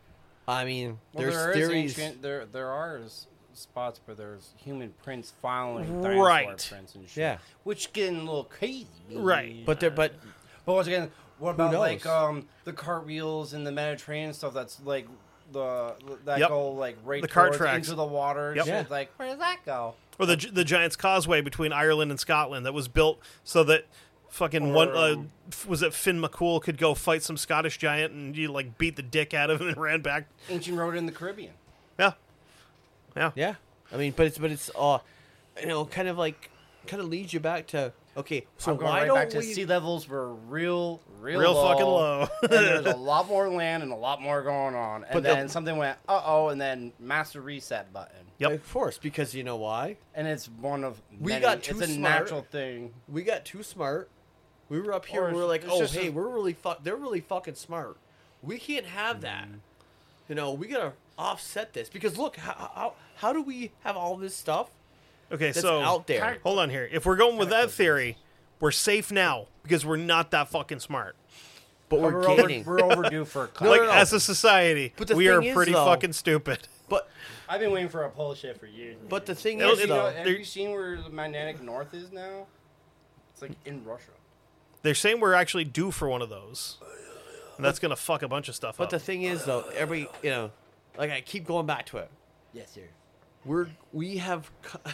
I mean, Well, there's there is theories. ancient, there there are s- spots where there's human prints following dinosaur Right. prints and shit. Yeah. Which getting a little crazy. Right. But there, but But once again, what about knows? like um the cartwheels in the Mediterranean stuff that's like the that Yep. go like right The cart towards tracks. into the water and Yep. shit. Yeah. Like where does that go? Or the the Giant's Causeway between Ireland and Scotland that was built so that fucking one uh, Or- f- was it Finn McCool could go fight some Scottish giant and you like beat the dick out of him and ran back. Ancient road in the Caribbean. Yeah, yeah, yeah, I mean, but it's but it's uh, you know, kind of like kind of leads you back to okay. So I'm going why right don't back to we? sea levels were real, real, real low, fucking low. and there's a lot more land and a lot more going on. And But the- then something went, uh oh, and then master reset button. Yep. Of course, because you know why? And it's one of We many. got too It's a smart. natural thing. We got too smart. We were up here. Or and we were it's- like, it's oh just hey, a- we're really fuck. They're really fucking smart. We can't have that. Mm-hmm. You know, we gotta offset this because look, how how, how do we have all this stuff Okay, that's so out there? hold on here. If we're going with that theory, we're safe now because we're not that fucking smart. But But we're, we're, over, gaining. we're overdue for a cut. No, Like no, no. as a society, But the we are thing is, pretty though- fucking stupid. But I've been waiting for a pull shit for years. but the thing It'll- is you know, though, have there- you seen where the magnetic north is now? It's like in Russia. They're saying we're actually due for one of those, and that's gonna fuck a bunch of stuff but up. the thing is though, every you know, like I keep going back to it. Yes, sir. We're we have, co-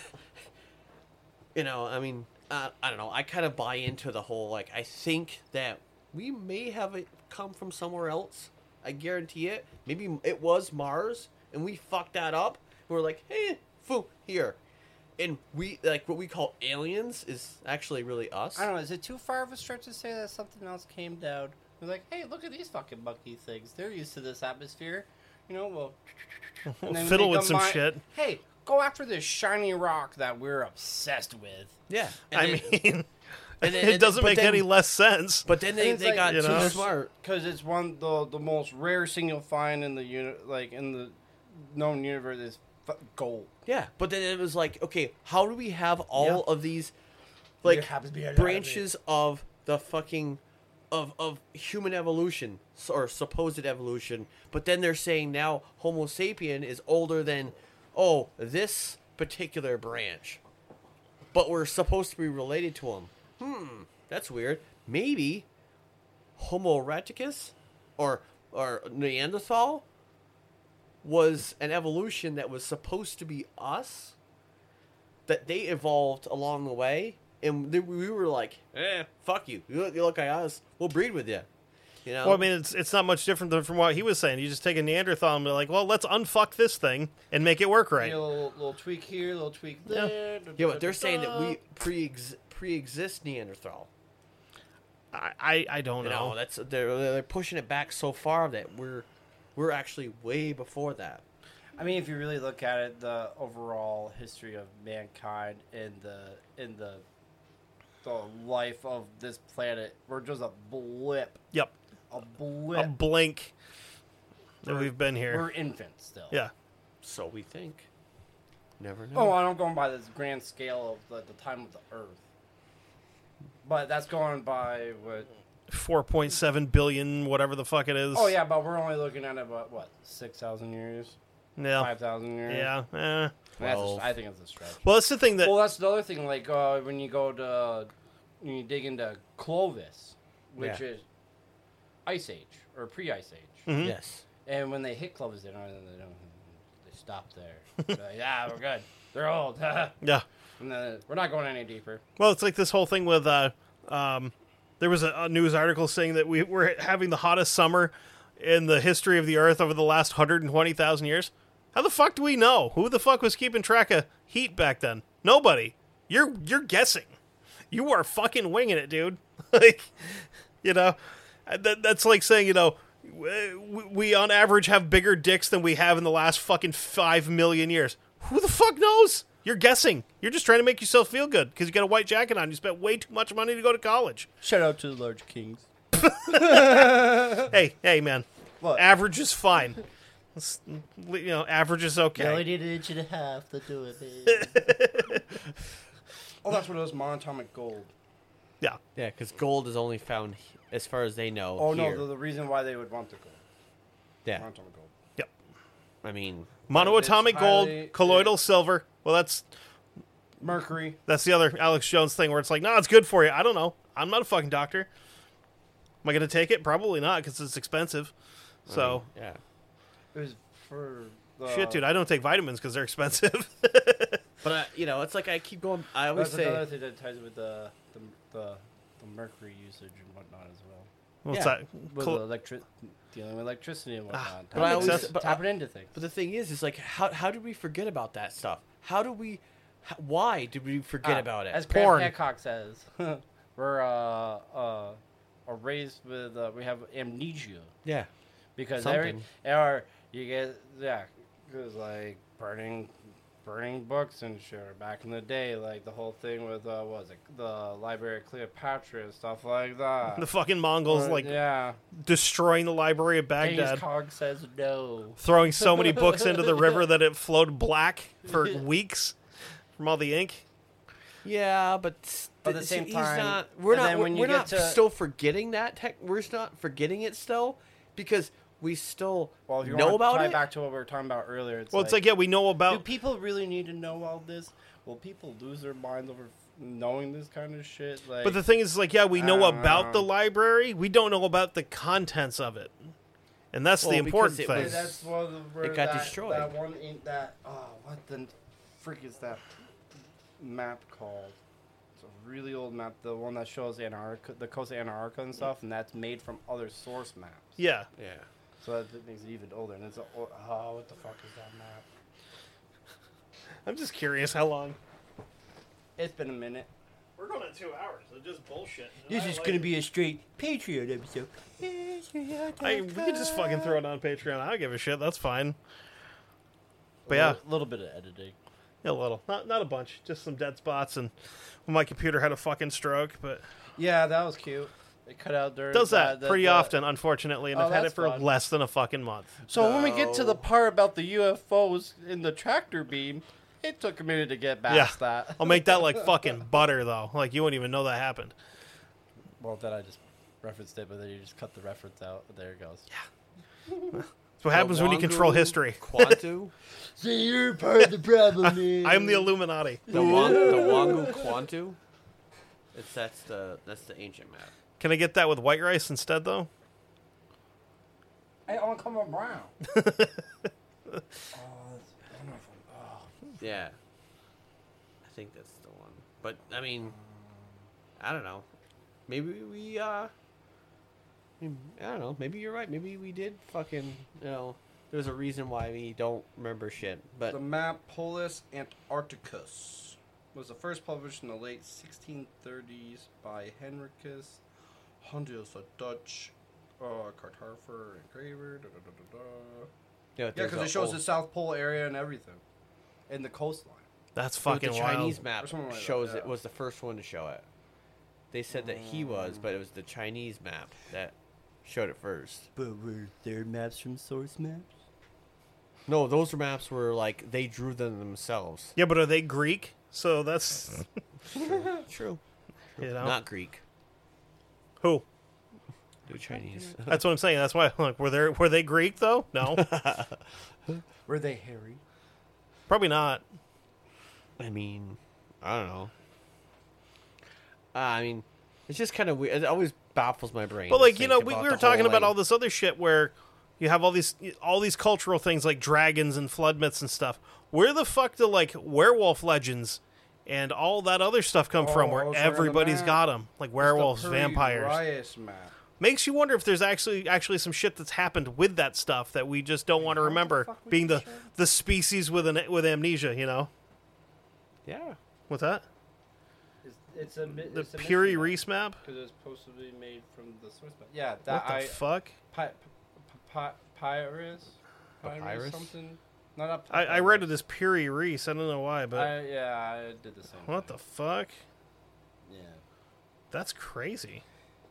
you know, I mean, uh, I don't know. I kind of buy into the whole like I think that we may have it come from somewhere else. I guarantee it. Maybe it was Mars, and we fucked that up. We're like, hey, foo, here, and we like what we call aliens is actually really us. I don't know. Is it too far of a stretch to say that something else came down? We're like, hey, look at these fucking monkey things. They're used to this atmosphere. You know, well, and then fiddle they with some combine- shit. Hey, go after this shiny rock that we're obsessed with. Yeah, and I then- mean, and then- it and- doesn't but make then- any less sense. But then they, It's they like- got You too know? smart. Because it's one the the most rare thing you'll find in the uni- like in the known universe is f- gold. Yeah, but then it was like, okay, how do we have all Yeah. of these There like happens to be a lot of branches of the fucking of of human evolution s- or supposed evolution, but then they're saying now Homo sapien is older than oh this particular branch, but we're supposed to be related to him. Hmm, that's weird. Maybe Homo erectus or or Neanderthal was an evolution that was supposed to be us, that they evolved along the way, and they, we were like, eh, fuck you. You look, you look like us. We'll breed with you. You know? Well, I mean, it's it's not much different than from what he was saying. You just take a Neanderthal and be like, well, let's unfuck this thing and make it work right. A little, little tweak here, little tweak there. da, Yeah, da, but they're da, saying that da. we pre pre-exist Neanderthal. I, I, I don't You know. know, that's they're they're pushing it back so far that we're we're actually way before that. I mean, if you really look at it, the overall history of mankind in the in the the life of this planet, we're just a blip. Yep. A blip. A blink that We're- we've been here. We're infants still. Yeah. So we think. Never know. Oh, I'm going by this grand scale of the, the time of the Earth. But that's going by what? four point seven billion, whatever the fuck it is. Oh yeah, but we're only looking at about what six thousand years, Yeah. five thousand years. Yeah. Eh. That's Twelve. a, I think it's a stretch. Well, that's the thing that. Well, that's the other thing. Like uh, when you go to, when you dig into Clovis, which Yeah. is Ice Age or pre-Ice Age, Mhm. Yes. and when they hit Clovis, they don't, they don't, they stop there. They're like, yeah, we're good. They're old. yeah. And then we're not going any deeper. Well, it's like this whole thing with. Uh, um, there was a, a news article saying that we were having the hottest summer in the history of the Earth over the last one hundred twenty thousand years. How the fuck do we know? Who the fuck was keeping track of heat back then? Nobody. You're you're guessing. You are fucking winging it, dude. Like, you know, that, that's like saying, you know, we, we on average have bigger dicks than we have in the last fucking five million years. Who the fuck knows? You're guessing. You're just trying to make yourself feel good because you got a white jacket on. You spent way too much money to go to college. Shout out to the large kings. Hey, hey, man. What? Average is fine. It's, you know, average is okay. need an inch and a half to do it. Oh, that's what it was. Monatomic gold. Yeah. Yeah, because gold is only found, he- as far as they know. Oh here. no, the, the reason why they would want the gold. Yeah, Monatomic gold. Yep. I mean, Monoatomic It's gold, highly- colloidal silver. Well, that's Mercury. that's the other Alex Jones thing where it's like, no, it's good for you. I don't know. I'm not a fucking doctor. Am I going to take it? Probably not because it's expensive. I So, mean, yeah. It was for the shit, dude, I don't take vitamins because they're expensive. But uh, you know, it's like I keep going. I always That's say, another thing that ties with the the, the the mercury usage and whatnot as well. What's Yeah. that? With Col- the electric, dealing with electricity and whatnot. but I makes always, sense. but, tapping into things. but the thing is, is like, how how did we forget about that stuff? How do we? How, why did we forget Ah, about it? As Porn. Grant Hancock says, we're uh, uh, are raised with uh, we have amnesia yeah, because Something. every or you get yeah, because like burning. Burning books and shit. Back in the day, like the whole thing with uh, what was it the Library of Cleopatra and stuff like that. the fucking Mongols, Or- like, yeah, destroying the Library of Genghis Baghdad. Khan says no. Throwing so many books into the river that it flowed black for weeks from all the ink. yeah, but s- But at the th- same he's time- not. We're and not. then We're, when you we're get not to- still forgetting that. Tech, we're not forgetting it still because we still Well, if you know want about to tie it. back to what we were talking about earlier, it's Well, like, it's like, yeah, we know do about. people really need to know all this? Will people lose their minds over knowing this kind of shit? Like, But the thing is, like, yeah, we know I about don't the know. library. We don't know about the contents of it. And that's Well, the important because it thing. was- that's one of the where It got that, destroyed. That one in that oh, what the freak is that map called? It's a really old map, the one that shows Antarctica, the coast of Antarctica and stuff, and that's made from other source maps. Yeah. Yeah. So that makes it even older. And it's a, oh, oh, what the fuck is that map? I'm just curious how long. It's been a minute. We're going at two hours. It's just bullshit. This is gonna be a straight Patreon episode. I, we could just fucking throw it on Patreon. I don't give a shit. That's fine. But yeah, a little bit of editing. a little. Not not a bunch. Just some dead spots and when my computer had a fucking stroke. But Yeah, that was cute. It cut out during. it does that uh, the- pretty the- often, unfortunately. And Oh, I've had it that's for fun. less than a fucking month. So when we get to the No. part about the U F Os in the tractor beam, it took a minute to get past that. I'll make that like fucking butter, though. Like, you wouldn't even know that happened. Well, then I just referenced it, but then you just cut the reference out. There it goes. That's what happens when you control Wangu history. Quantu. See, you're part of the problem, man. I'm the Illuminati. The Wang, the Wangu Quantu. It's that's the that's the ancient map. Can I get that with white rice instead, though? Hey, I'll come on brown. Oh, that's wonderful. Oh. Yeah. I think that's the one. But, I mean, I don't know. Maybe we, uh, I mean, I don't know. Maybe you're right. Maybe we did fucking, you know, there's a reason why we don't remember shit. But The map Polus Antarcticus was the first published in the late sixteen thirties by Henricus Hondius, a Dutch uh, cartographer and engraver. Da, da, da, da, da. yeah, Yeah, there's because a it shows whole- the South Pole area and everything, and the coastline. That's but fucking the Chinese wild. map Or something like that, shows yeah. it was the first one to show it. They said that he was, but it was the Chinese map that showed it first. But were their maps from source maps? No, those maps were like they drew them themselves. Yeah, but are they Greek? So that's True. you know Not Greek. who. They're Chinese. That's what I'm saying. That's why. Like, were they were they Greek though? No, Were they hairy? probably not. I mean, I don't know. Uh, I mean, it's just kind of weird. It always baffles my brain. But to like you think know, we, about we were the talking whole, about like- all this other shit where you have all these all these cultural things like dragons and flood myths and stuff. Where the fuck do like werewolf legends and all that other stuff come Oh, from? I Where was reading everybody's that. got them, like werewolves, It's the vampires. Piraeus map. Makes you wonder if there's actually actually some shit that's happened with that stuff that we just don't want to How the remember. fuck we Being the share? the species with an with amnesia, you know. Yeah. What's that? It's, it's a mi- The it's a Piri Reese map. because it's supposed to be made from the source map. Yeah, that What the I fuck? pi, pi, pi, Pyrus, Papyrus? something. Not a I, I read it as Piri Reese. I don't know why, but I, yeah, I did the same. what the thing. fuck? Yeah. That's crazy.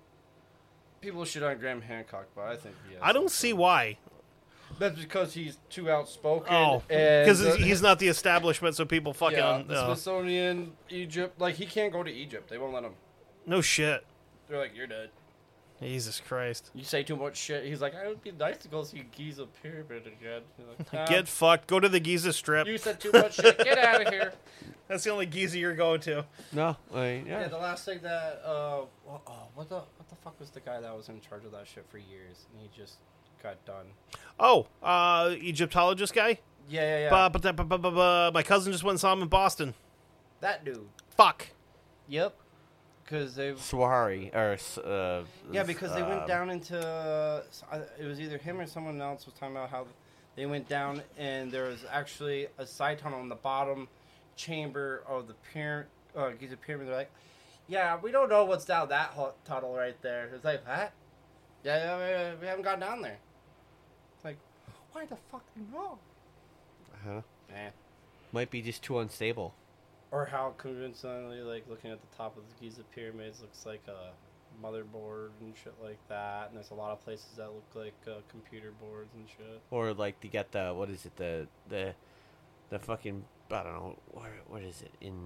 People shit on Graham Hancock, but I think he has I don't some see sort of- why. That's because he's too outspoken. Oh, and because the- he's not the establishment, so people fucking yeah, the uh, Smithsonian, Egypt, like he can't go to Egypt. They won't let him. no shit. They're like, you're dead. Jesus Christ. You say too much shit. He's like, I would be nice to go see Giza Pyramid again. You're like, "Nah, Get fucked. Go to the Giza Strip. you said too much shit. Get out of here. That's the only Giza you're going to. No. I mean, Yeah, yeah. the last thing that uh, wha- oh, what the what the fuck was the guy that was in charge of that shit for years, and he just got done. Oh, uh, Egyptologist guy. Yeah, yeah, yeah. Ba- ba- ba- ba- ba- ba- My cousin just went and saw him in Boston. That dude. Fuck. Yep. Because they. Swahari or uh, Yeah, because they uh, went down into. Uh, it was either him or someone else was talking about how they went down and there was actually a side tunnel in the bottom chamber of the pyramid. Uh, Giza pyramid. They're like, yeah, we don't know what's down that ho- tunnel right there. It's like, what? Yeah, yeah, we- we haven't gone down there. It's like, why the fuck do you know? Uh-huh. Eh. Might be just too unstable. Or how convincingly, like, looking at the top of the Giza pyramids looks like a motherboard and shit like that. And there's a lot of places that look like uh, computer boards and shit. Or like to get the what is it the the the fucking I don't know where what is it in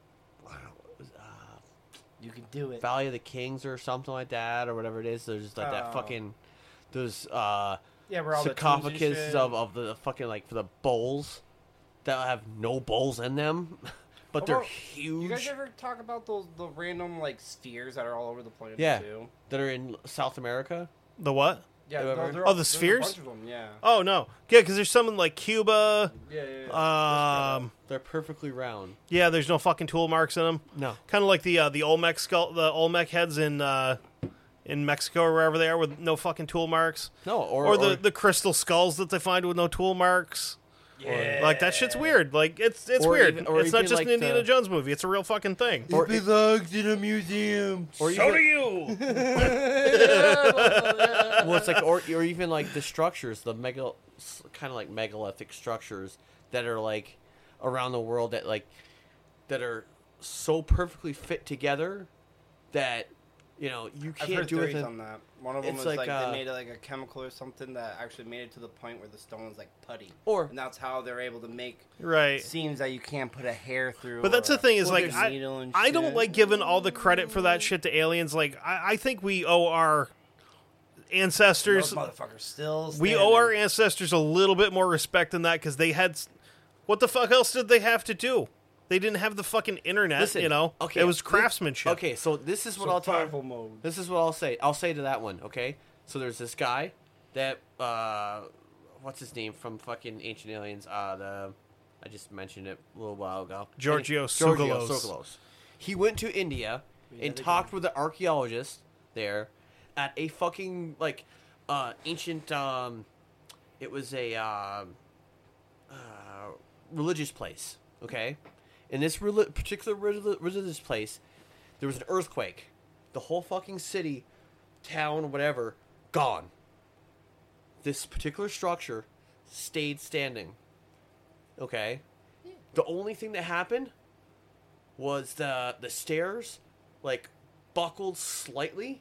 I don't know, uh, You can do it. Valley of the Kings or something like that or whatever it is. There's like Oh. that fucking those uh Yeah, where all the tombs and sarcophagus shit- of of the fucking like for the bowls that have no bowls in them, but they're Well, huge. You guys ever talk about those the random like spheres that are all over the planet Yeah. too? that are in South America. The what? Yeah, Ever? they're, they're Oh, all- the there's a spheres? bunch of them, yeah. Oh no. Yeah, because there's some in like Cuba. Yeah, yeah, yeah. Um. They're perfectly round. Yeah, there's no fucking tool marks in them. No. Kind of like the uh, the Olmec skull, the Olmec heads in uh, in Mexico or wherever they are with no fucking tool marks. No, or Or the, or- the crystal skulls that they find with no tool marks. Yeah. Like that shit's weird. Like it's it's Or weird. even- or it's not even just like an Indiana the- Jones movie. It's a real fucking thing. Or It belongs in a museum. or so do even, you. well, it's like or or even like the structures, the mega kind of like megalithic structures that are like around the world that like that are so perfectly fit together that you know you I've can't heard do theories it. on that. One of them It's was like, like, uh, they made it like a chemical or something that actually made it to the point where the stone was like putty. Or- and that's how they're able to make Right. seams that you can't put a hair through. But that's or the thing is a like I, needle and I don't shit. like giving all the credit for that shit to aliens. Like I, I think we owe our ancestors Those motherfuckers still. we standing. owe our ancestors a little bit more respect than that because they had s- what the fuck else did they have to do? They didn't have the fucking internet, Listen, you know? okay, It was thi- craftsmanship. Okay, so this is what I'll tell. Survival mode. This is what I'll say. I'll say to that one. Okay, so there's this guy that uh, what's his name from fucking Ancient Aliens? Uh, the I just mentioned it a little while ago. Giorgio Giorgio Tsoukalos. Tsoukalos. He went to India and talked with the archaeologist there at a fucking like uh, ancient. Um, it was a uh, uh, religious place. Okay, in this reli- particular reli- religious place, there was an earthquake. The whole fucking city, town, whatever, gone. This particular structure stayed standing. Okay? The only thing that happened was the the stairs, like, buckled slightly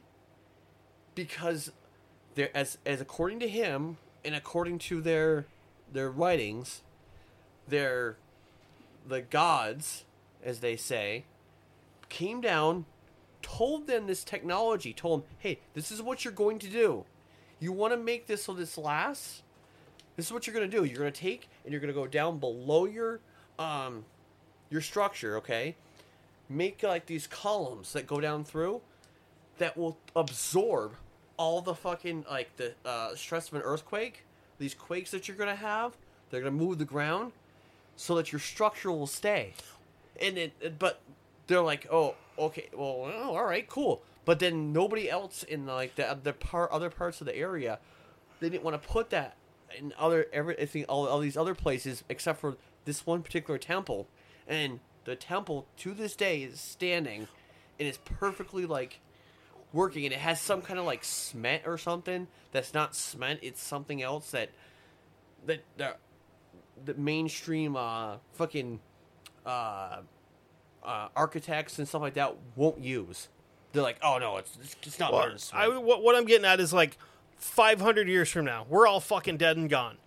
because there, as as according to him and according to their their writings, their the gods, as they say, came down, told them this technology, told them, hey, this is what you're going to do. You want to make this so this lasts? This is what you're going to do. You're going to take and you're going to go down below your um your structure, okay? Make like these columns that go down through that will absorb all the fucking like the uh, stress of an earthquake. These quakes that you're going to have, they're going to move the ground so that your structure will stay. And it, it but they're like, "Oh, okay. Well, well, all right, cool." But then nobody else in like the the part other parts of the area, they didn't want to put that in other everything all, all these other places except for this one particular temple. And the temple to this day is standing and it's perfectly like working, and it has some kind of like cement or something that's not cement, it's something else that that the, the mainstream uh fucking uh uh architects and stuff like that won't use. They're like, oh no, it's it's, it's not Well, better than cement. I, what, what I'm getting at is like five hundred years from now, we're all fucking dead and gone.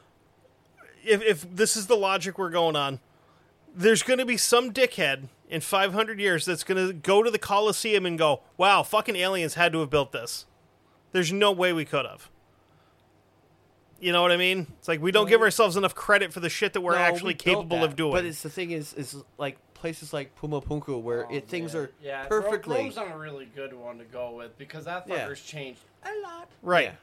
If, if this is the logic we're going on, there's going to be some dickhead in five hundred years that's going to go to the Colosseum and go, wow, fucking aliens had to have built this. There's no way we could have. You know what I mean? It's like we don't give ourselves enough credit for the shit that we're No, actually we built capable that. of doing. But it's the thing is, is like places like Puma Punku where Oh, it things yeah. are yeah, perfectly. Rome's not a really good one to go with because that Yeah. fucker's changed a lot. right. Yeah.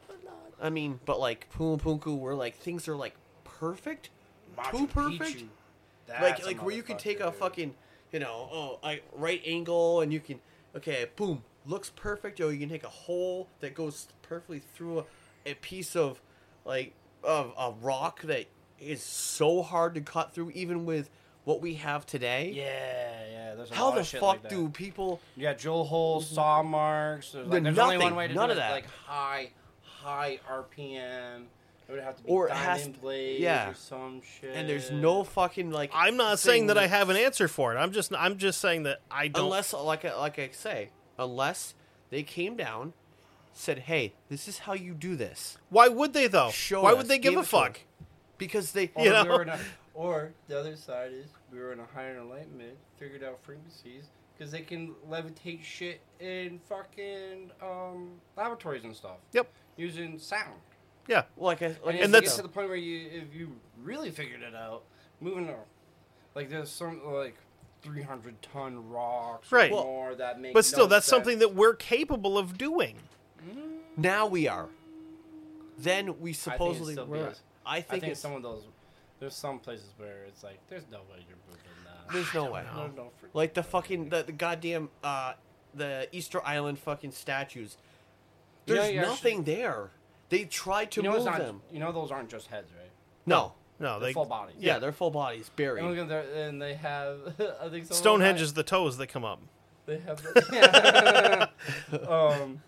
I mean, but like Puma Punku where like things are like perfect, too Machu perfect. Picchu, Like that's a like where you can take a motherfucker, dude. fucking, you know, oh, like right angle and you can, okay, boom, looks perfect. Or you can take a hole that goes perfectly through a, a piece of like of a rock that is so hard to cut through, even with what we have today. Yeah, yeah. There's a How lot the of shit fuck like that. do people? You got drill holes, saw marks. There's, like, There's there's only nothing, one way to none do of it, that. like high, high R P M. It would have to be Or it diamond has to- blades yeah. or some shit. And there's no fucking like. I'm not thing saying that I that's- have an answer for it. I'm just I'm just saying that I don't. Unless, like I, like I say, unless they came down, said, "Hey, this is how you do this." Why would they though? Show Why us, would they give give a it to 'em. fuck? Because they, Or, you we know? were in a, or the other side is we were in a higher enlightenment, figured out frequencies because they can levitate shit in fucking um, laboratories and stuff. Yep. Using sound. Yeah. like, I, like And, And if you that's- get to the point where you, if you really figured it out, moving on, like there's some like three hundred ton rocks, Right. or Well, more that make. But still, no that's sense. something that we're capable of doing. now we are. Then we I think it supposedly still were. is. I I think, think it's some of those. There's some places where it's like, there's no way you're moving that. there's no way. No, no, for- Like the fucking the, the goddamn uh the Easter Island fucking statues. You know, There's you nothing there. They tried to you know, move it's not, them. you know, those aren't just heads, right? No. No, They're they full bodies. Yeah, they're full bodies buried. And, look at their, and they have, I think some of Stonehenge them is the toes that come up. They have. The, um,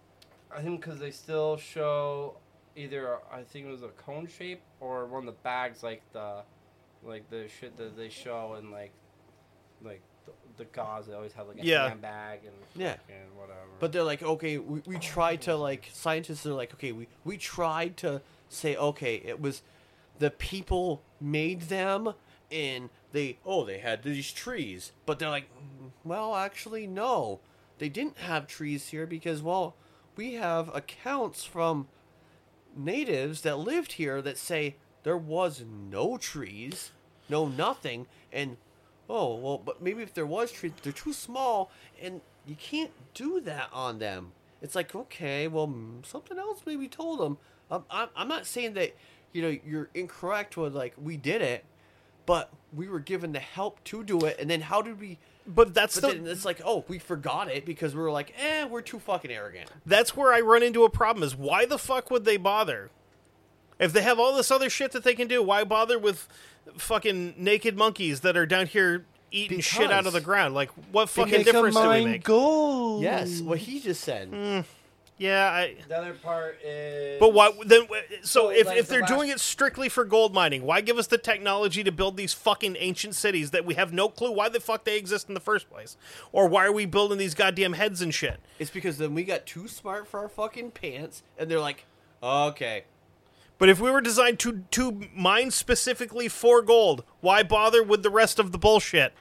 I think because they still show either I think it was a cone shape or one of the bags like the, like the shit that they show in like, like the, the gods. They always have like a Yeah. handbag and Yeah. and whatever. But they're like, okay, we, we tried to, like, scientists are like, okay, we, we tried to say, okay, it was the people made them, and they, oh, they had these trees. But they're like, "Mm, well, actually, no. They didn't have trees here because, well, we have accounts from natives that lived here that say there was no trees, no nothing, and oh, well, but maybe if there was trees, they're too small, and you can't do that on them. It's like, okay, well, mm, something else maybe told them. I'm, I'm, I'm not saying that, you know, you're incorrect with, like, we did it, but we were given the help to do it, and then how did we... But that's But the, then it's like, oh, we forgot it because we were like, eh, we're too fucking arrogant. that's where I run into a problem is why the fuck would they bother? If they have all this other shit that they can do, why bother with fucking naked monkeys that are down here eating Because shit out of the ground? Like, what fucking Make a difference do we mine make? gold. Yes, what he just said. Yeah, I... The other part is. But why then? So So, if, like, if the they're last- doing it strictly for gold mining, why give us the technology to build these fucking ancient cities that we have no clue why the fuck they exist in the first place? Or why are we building these goddamn heads and shit? It's because then we got too smart for our fucking pants, and they're like, okay. But if we were designed to to mine specifically for gold, why bother with the rest of the bullshit?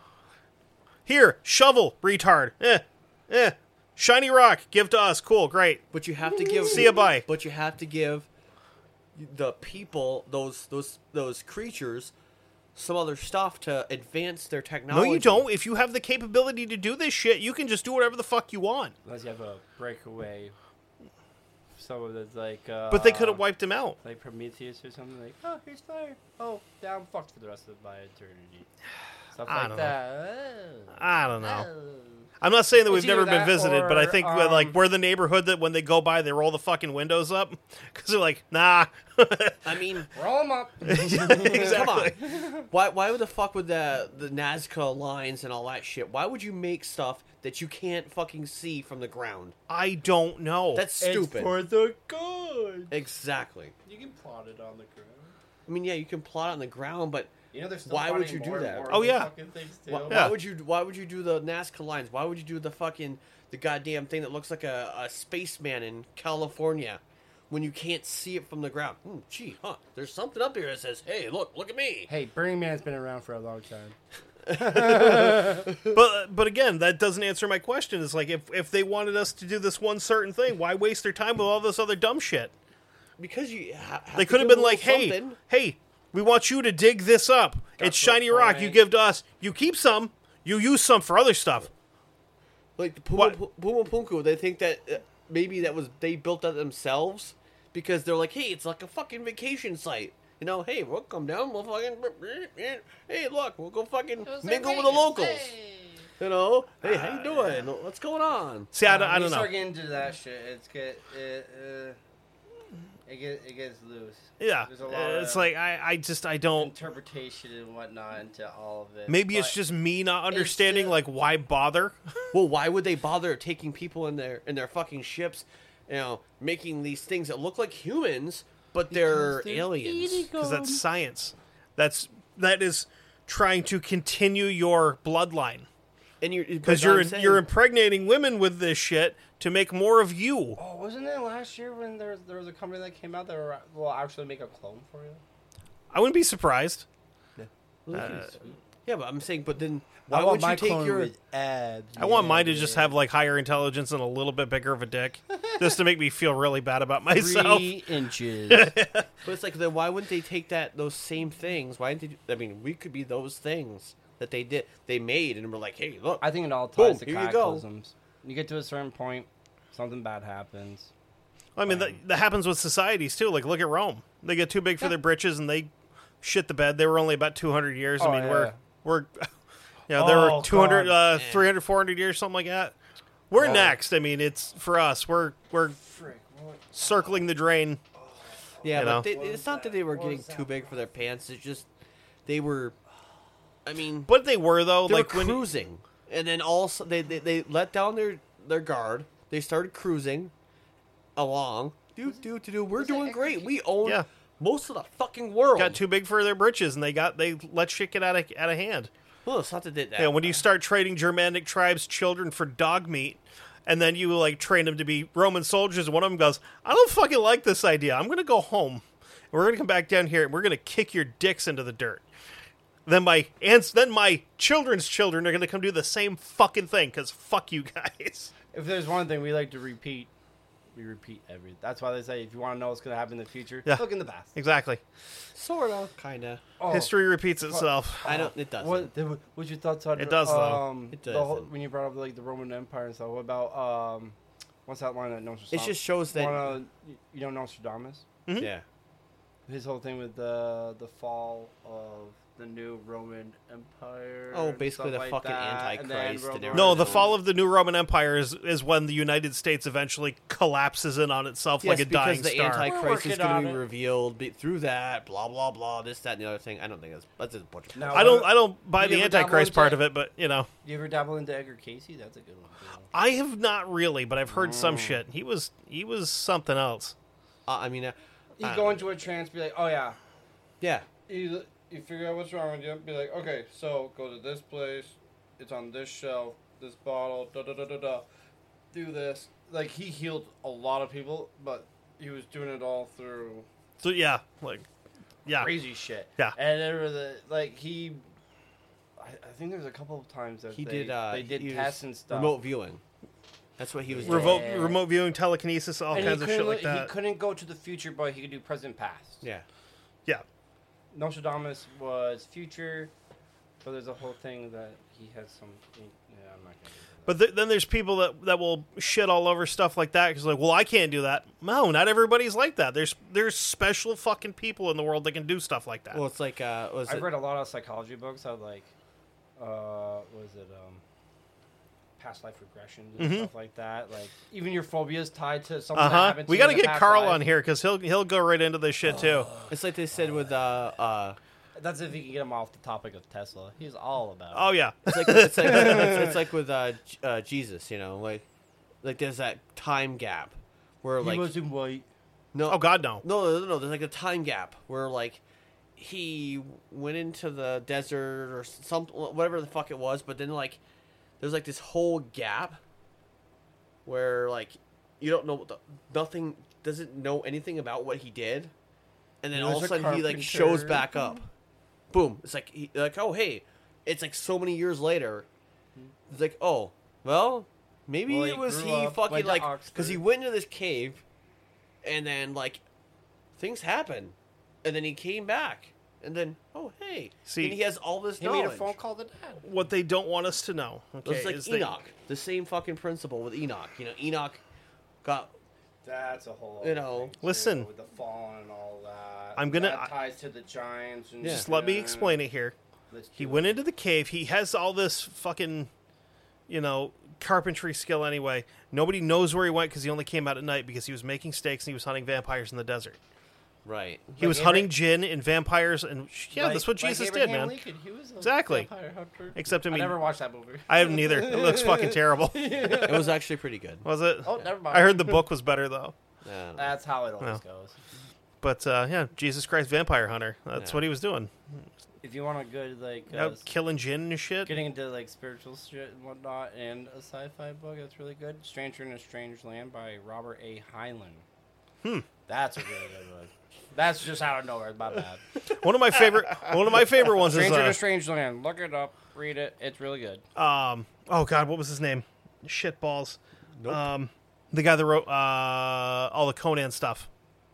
Here, shovel, retard. Eh, eh. Shiny rock, give to us. Cool, great. But you have to give. See ya, bye. But you have to give the people, those those those creatures, some other stuff to advance their No, technology. you don't. If you have the capability to do this shit, you can just do whatever the fuck you want. Unless you have a breakaway. Someone that's like. Uh, But they could have wiped him out. Like Prometheus or something like, oh, here's fire. Oh, now I'm fucked for the rest of my eternity. Stuff I like don't know. that. Oh. I don't know. Oh. I'm not saying that we've It's never either been that visited, but I or, think that, like um, we're the neighborhood that when they go by, they roll the fucking windows up because they're like, nah. I mean, Roll 'em up. Exactly. come on. Why why the fuck would the the Nazca lines and all that shit? Why would you make stuff that you can't fucking see from the ground? I don't know. That's stupid. It's for the good. Exactly. You can plot it on the ground. I mean, yeah, you can plot on the ground, but You know, there's still Why would finding you do more and that? more Oh, of these yeah. fucking things too. why, Yeah. why would you why would you do the Nazca lines? Why would you do the fucking the goddamn thing that looks like a, a spaceman in California when you can't see it from the ground? Hmm, gee, huh? There's something up here that says, "Hey, look, look at me." Hey, Burning Man's been around for a long time. but but again, that doesn't answer my question. It's like if if they wanted us to do this one certain thing, why waste their time with all this other dumb shit? Because you ha- have They to could have do a been like, little hey, something. hey, we want you to dig this up. it's some shiny rock. You point. give to us. You keep some. You use some for other stuff. Like the Puma, What? Pu- Puma Punku, they think that uh, maybe that was they built that themselves because they're like, hey, it's like a fucking vacation site. You know, hey, we'll come down, we'll fucking, hey, look, we'll go fucking mingle with the locals. You know, hey, how you doing? What's going on? See, I, don't- Uh, I when don't you know. start getting into that shit, it's get it, uh, it get it gets loose. Yeah, There's a lot it's of like I, I just I don't. interpretation and whatnot into all of it. Maybe it's But just me not understanding. still- Like, why bother? Well, why would they bother taking people in their in their fucking ships, you know, making these things that look like humans, but they're, they're aliens? Because that's science. That's that is trying to continue your bloodline. And you're Because but you're I'm saying- you're impregnating women with this shit to make more of you. Oh, wasn't it last year when there was, there was a company that came out that were, will actually make a clone for you? I wouldn't be surprised. yeah, but I'm saying, but then why I want would you my take clone your with abs. I want yeah, mine to yeah. just have like higher intelligence and a little bit bigger of a dick, just to make me feel really bad about myself. three inches. But it's like, then why wouldn't they take that those same things? Why didn't they? Do, I mean, we could be those things that they did, they made, and we're like, hey, look, I think it all Boom, ties to here you go. cataclysms. You get to a certain point, something bad happens. I mean, that, that happens with societies too. Like, look at Rome; they get too big for their britches and they shit the bed. They were only about two hundred years. I Oh, mean, yeah. we're we're, you know, they were Oh, two hundred, God. uh, three hundred, four hundred years, something like that. We're Oh. next. I mean, it's for us. We're we're Frick, what? circling the drain. yeah, you but know. they, it's not that they were getting too big for their pants. It's just they were. I mean, But they were though. they like were when you- cruising, and then also they, they they let down their their guard. They started cruising along. Do do do do. We're doing great. We own Yeah. most of the fucking world. got too big for their britches and they got they let shit get out of out of hand. Well, it's not that they, that. Yeah, when you start trading Germanic tribes' children for dog meat, and then you like train them to be Roman soldiers, and one of them goes, "I don't fucking like this idea. I'm gonna go home. We're gonna come back down here, and we're gonna kick your dicks into the dirt." Then my aunts, then my children's children are gonna come do the same fucking thing because fuck you guys. If there's one thing we like to repeat, we repeat everything. That's why they say if you want to know what's going to happen in the future, Yeah. look in the past. Exactly. Sort of, kind of. Oh, History repeats itself. I don't. It doesn't. What, what's your thoughts on It does, though. Um, It the whole, doesn't. when you brought up like the Roman Empire and stuff. What about um, what's that line that Nostradamus? It just shows that. Wanna, you know Nostradamus? Mhm. Yeah. His whole thing with the the fall of the new Roman Empire. Oh, and basically stuff the like fucking that, Antichrist and then and World War everything. No, the Two. fall of the new Roman Empire is, is when the United States eventually collapses in on itself Yes, like a dying because the star. We're Antichrist is working going on to be it. revealed be, through that. Blah blah blah. This, that, and the other thing. I don't think that's that's just a bunch of. Now, I don't I don't buy You the ever dabble Antichrist into part it? of it, but you know, You ever dabble into Edgar Casey? That's a good one. Too. I have not really, but I've heard some shit. He was he was something else. Uh, I mean, uh, You uh, go into a trance, be like, oh yeah. yeah. You you figure out what's wrong with you. Be like, okay, so go to this place. It's on this shelf. This bottle. Da da da da da. Do this. Like he healed a lot of people, but he was doing it all through So yeah, like yeah, crazy shit. Yeah. And there were the like he. I, I think there was a couple of times that He they, did. Uh, they did he was tests and stuff. Remote viewing. That's what he was. doing. remote Yeah. remote viewing, telekinesis, all And kinds he of shit couldn't like li- that. He couldn't go to the future, but he could do present past. Yeah. Yeah, Nostradamus was future, but there's a whole thing that he has some. Yeah, I'm not gonna. but th- then there's people that that will shit all over stuff like that because like, well, I can't do that. No, not everybody's like that. There's there's special fucking people in the world that can do stuff like that. Well, it's like. Uh, was I've it? read a lot of psychology books. I like, uh, what is it, um, past life regressions and stuff like that. Like even your phobias tied to something Uh that huh. happened to We you got to in the get past Carl life. on here because he'll he'll go right into this shit too. It's like they said with. Uh, uh, That's if you can get him off the topic of Tesla. He's all about. Oh yeah, It's like it's like it's, it's like with uh, J- uh, Jesus, you know, like like there's that time gap where it. like He wasn't white. no, oh god no. no, no, no, there's like a time gap where like he went into the desert or some whatever the fuck it was, but then like there's like this whole gap where like you don't know what the, nothing doesn't know anything about what he did, and then He all of was a a sudden he like shows carpenter. back up. Boom! It's like he, like oh hey, it's like so many years later. It's like oh well maybe Well, he it was grew he up, fucking went to like Oxford. because he went into this cave, and then like things happen, and then he came back, and then oh hey, See, and he has all this He knowledge. made a phone call to dad. What they don't want us to know. Okay, It's like is they- Enoch, the same fucking principle with Enoch. You know, Enoch got That's a whole. You know, thing, too, listen. with the fall and all that. I'm gonna- That ties to the giants. And Yeah. Just let me shit. explain it here. Let's He do went it. into the cave. He has all this fucking, you know, carpentry skill anyway. Nobody knows where he went because he only came out at night because he was making steaks and he was hunting vampires in the desert. right. He Like was Abra- hunting gin and vampires, and yeah, Like- that's what like Jesus did, Abraham man. Lincoln, he was a Exactly. vampire hunter. Except, I I mean, never watched that movie. I haven't either. It looks fucking terrible. It was actually pretty good. Was it? Oh, never mind. I heard the book was better though. I don't know. That's how it always Well. goes. But uh, yeah, Jesus Christ, vampire hunter. That's Yeah. what he was doing. If you want a good like uh, Out killing gin and shit. getting into like spiritual shit and whatnot, and a sci-fi book that's really good, "Stranger in a Strange Land" by Robert A. Heinlein. Hmm. That's a really good one. That's just out of nowhere. My bad. One of my favorite. One of my favorite ones is. Stranger in Uh, a Strange Land. Look it up. Read it. It's really good. um. Oh God, what was his name? Shit balls. Nope. Um, the guy that wrote uh all the Conan stuff.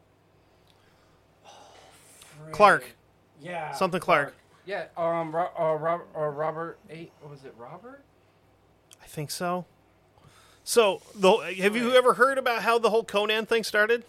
Clark. Yeah. Something Clark. Yeah. Um. Ro- uh, Robert. Uh, Robert. A. Was it Robert? I think so. So, the have you ever heard about how the whole Conan thing started?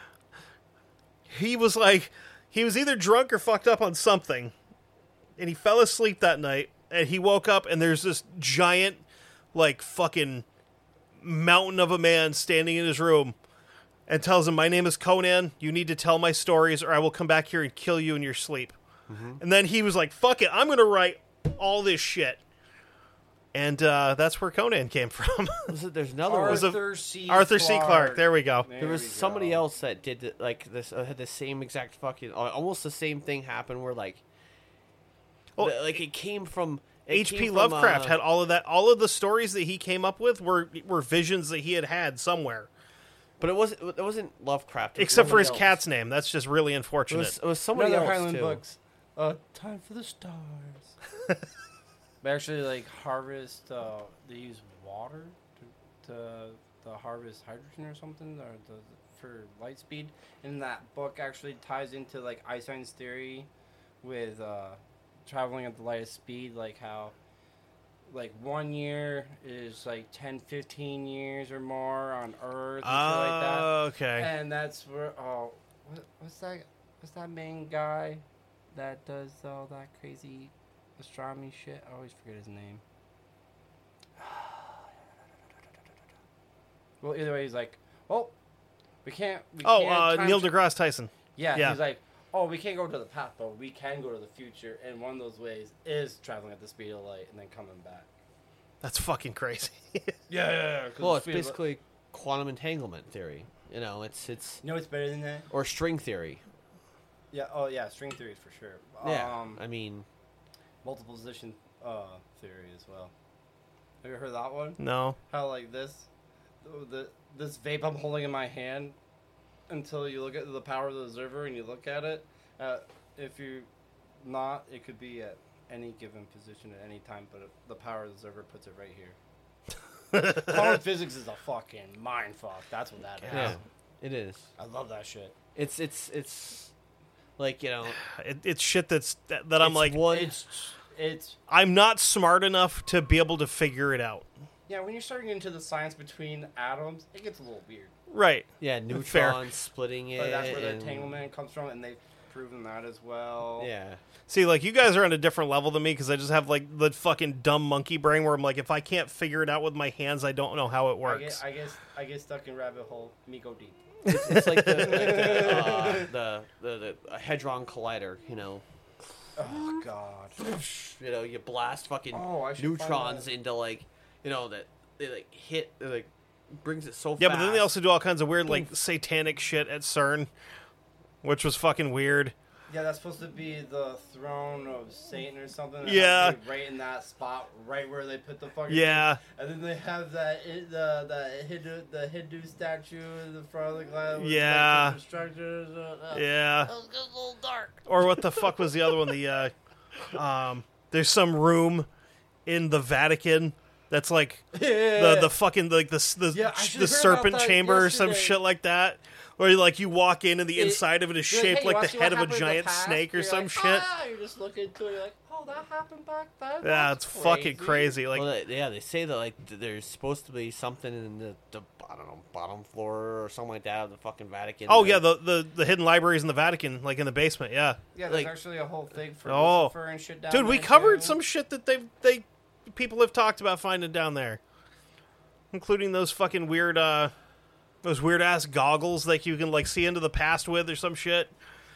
He was like, he was either drunk or fucked up on something, and he fell asleep that night, and he woke up, and there's this giant, like, fucking mountain of a man standing in his room, and tells him, "My name is Conan. You need to tell my stories, or I will come back here and kill you in your sleep." And then he was like, "Fuck it, I'm gonna write all this shit." And uh, that's where Conan came from. Was it, there's another one. was a- Arthur C. Arthur C. Clarke. There we go. There was we somebody go. else that did it, like this. Uh, had the same exact fucking, uh, almost the same thing happen. Where like, Well, the- like it came from it H P came from, Lovecraft uh, had all of that. All of the stories that he came up with were were visions that he had had somewhere, but it wasn't. It wasn't Lovecraft. It was except for his somebody else. cat's name. That's just really It unfortunate. was, it was somebody Another else Highland too. books. Uh, time for the stars. They actually like harvest. Uh, they use water to, to the Harvest Hydrogen or something, or the for light speed. And that book actually ties into like Einstein's theory with uh, traveling at the lightest speed, like how like one year is like ten, fifteen years or more on Earth and shit like that. Oh, okay. And that's where oh, what, what's that? What's that main guy that does all that crazy astronomy shit? I always forget his name. Well, either way, he's like, oh, we can't. We Oh, can't uh, time Neil tra- deGrasse Tyson. Yeah, yeah. he's like, oh, we can't go to the past, but we can go to the future, and one of those ways is traveling at the speed of light and then coming back. That's fucking crazy. Yeah, yeah, yeah. Well, it's basically quantum entanglement theory. You know, it's it's You know what's better than that? or string theory. Yeah. Oh, yeah. String theory for sure. Yeah, Um, I mean, multiple position uh, theory as well. Have you heard that one? No. How like this, the, the this vape I'm holding in my hand, until you look at the power of the observer and you look at it. Uh, if you not, it could be at any given position at any time, but the power of the observer puts it right here. Quantum physics is a fucking mind fuck. That's what that is. yeah, it is. I love that shit. It's it's it's like you know, It, it's shit that's that, that I'm it's like, one. It's it's I'm not smart enough to be able to figure it out. yeah. When you're starting into the science between atoms, it gets a little weird. Right. yeah, Fair. neutrons splitting it. But that's where the and- entanglement comes from, and they've proven that as well. Yeah, See, like, you guys are on a different level than me because I just have, like, the fucking dumb monkey brain where I'm like, if I can't figure it out with my hands, I don't know how it I works. get, I guess I get stuck in rabbit hole. Me go deep. it's, it's like the like the, uh, the the the hadron collider. You know, Oh God. you know, you blast fucking Oh, I should find neutrons that. into like you know that they like hit they, like brings it so yeah, fast. but then they also do all kinds of weird, like, satanic shit at CERN, which was fucking weird. Yeah, that's supposed to be the throne of Satan or something. That Yeah. has, like, right in that spot, right where they put the fucking. Yeah. And then they have that i- the the Hindu the Hindu statue in the front of the glass. with, Yeah. Like, different structures. Uh, uh, Yeah. It was just a little dark. Or what the fuck was the other one? The, uh, um, there's some room in the Vatican that's like the the fucking like the the, Yeah, I should the heard about serpent that chamber or some yesterday. shit like that, where you, like you walk in and the It- inside of it is You're like, shaped hey, like you wanna the see head what of a happened in the giant past? snake or You're some like, shit. Ah, you're just looking into it. You're like, oh, that happened back then. Yeah, That's it's fucking crazy. Like, well, they, yeah, they say that like th- there's supposed to be something in the, the I don't know bottom floor or something like that of the fucking Vatican. oh that- yeah, the, the the hidden libraries in the Vatican, like in the basement. Yeah, Yeah, there's like- actually a whole thing for Oh. Lucifer and shit down dude, we there, covered too. some shit that they they people have talked about finding down there, including those fucking weird uh those weird ass goggles that you can like see into the past with or some shit.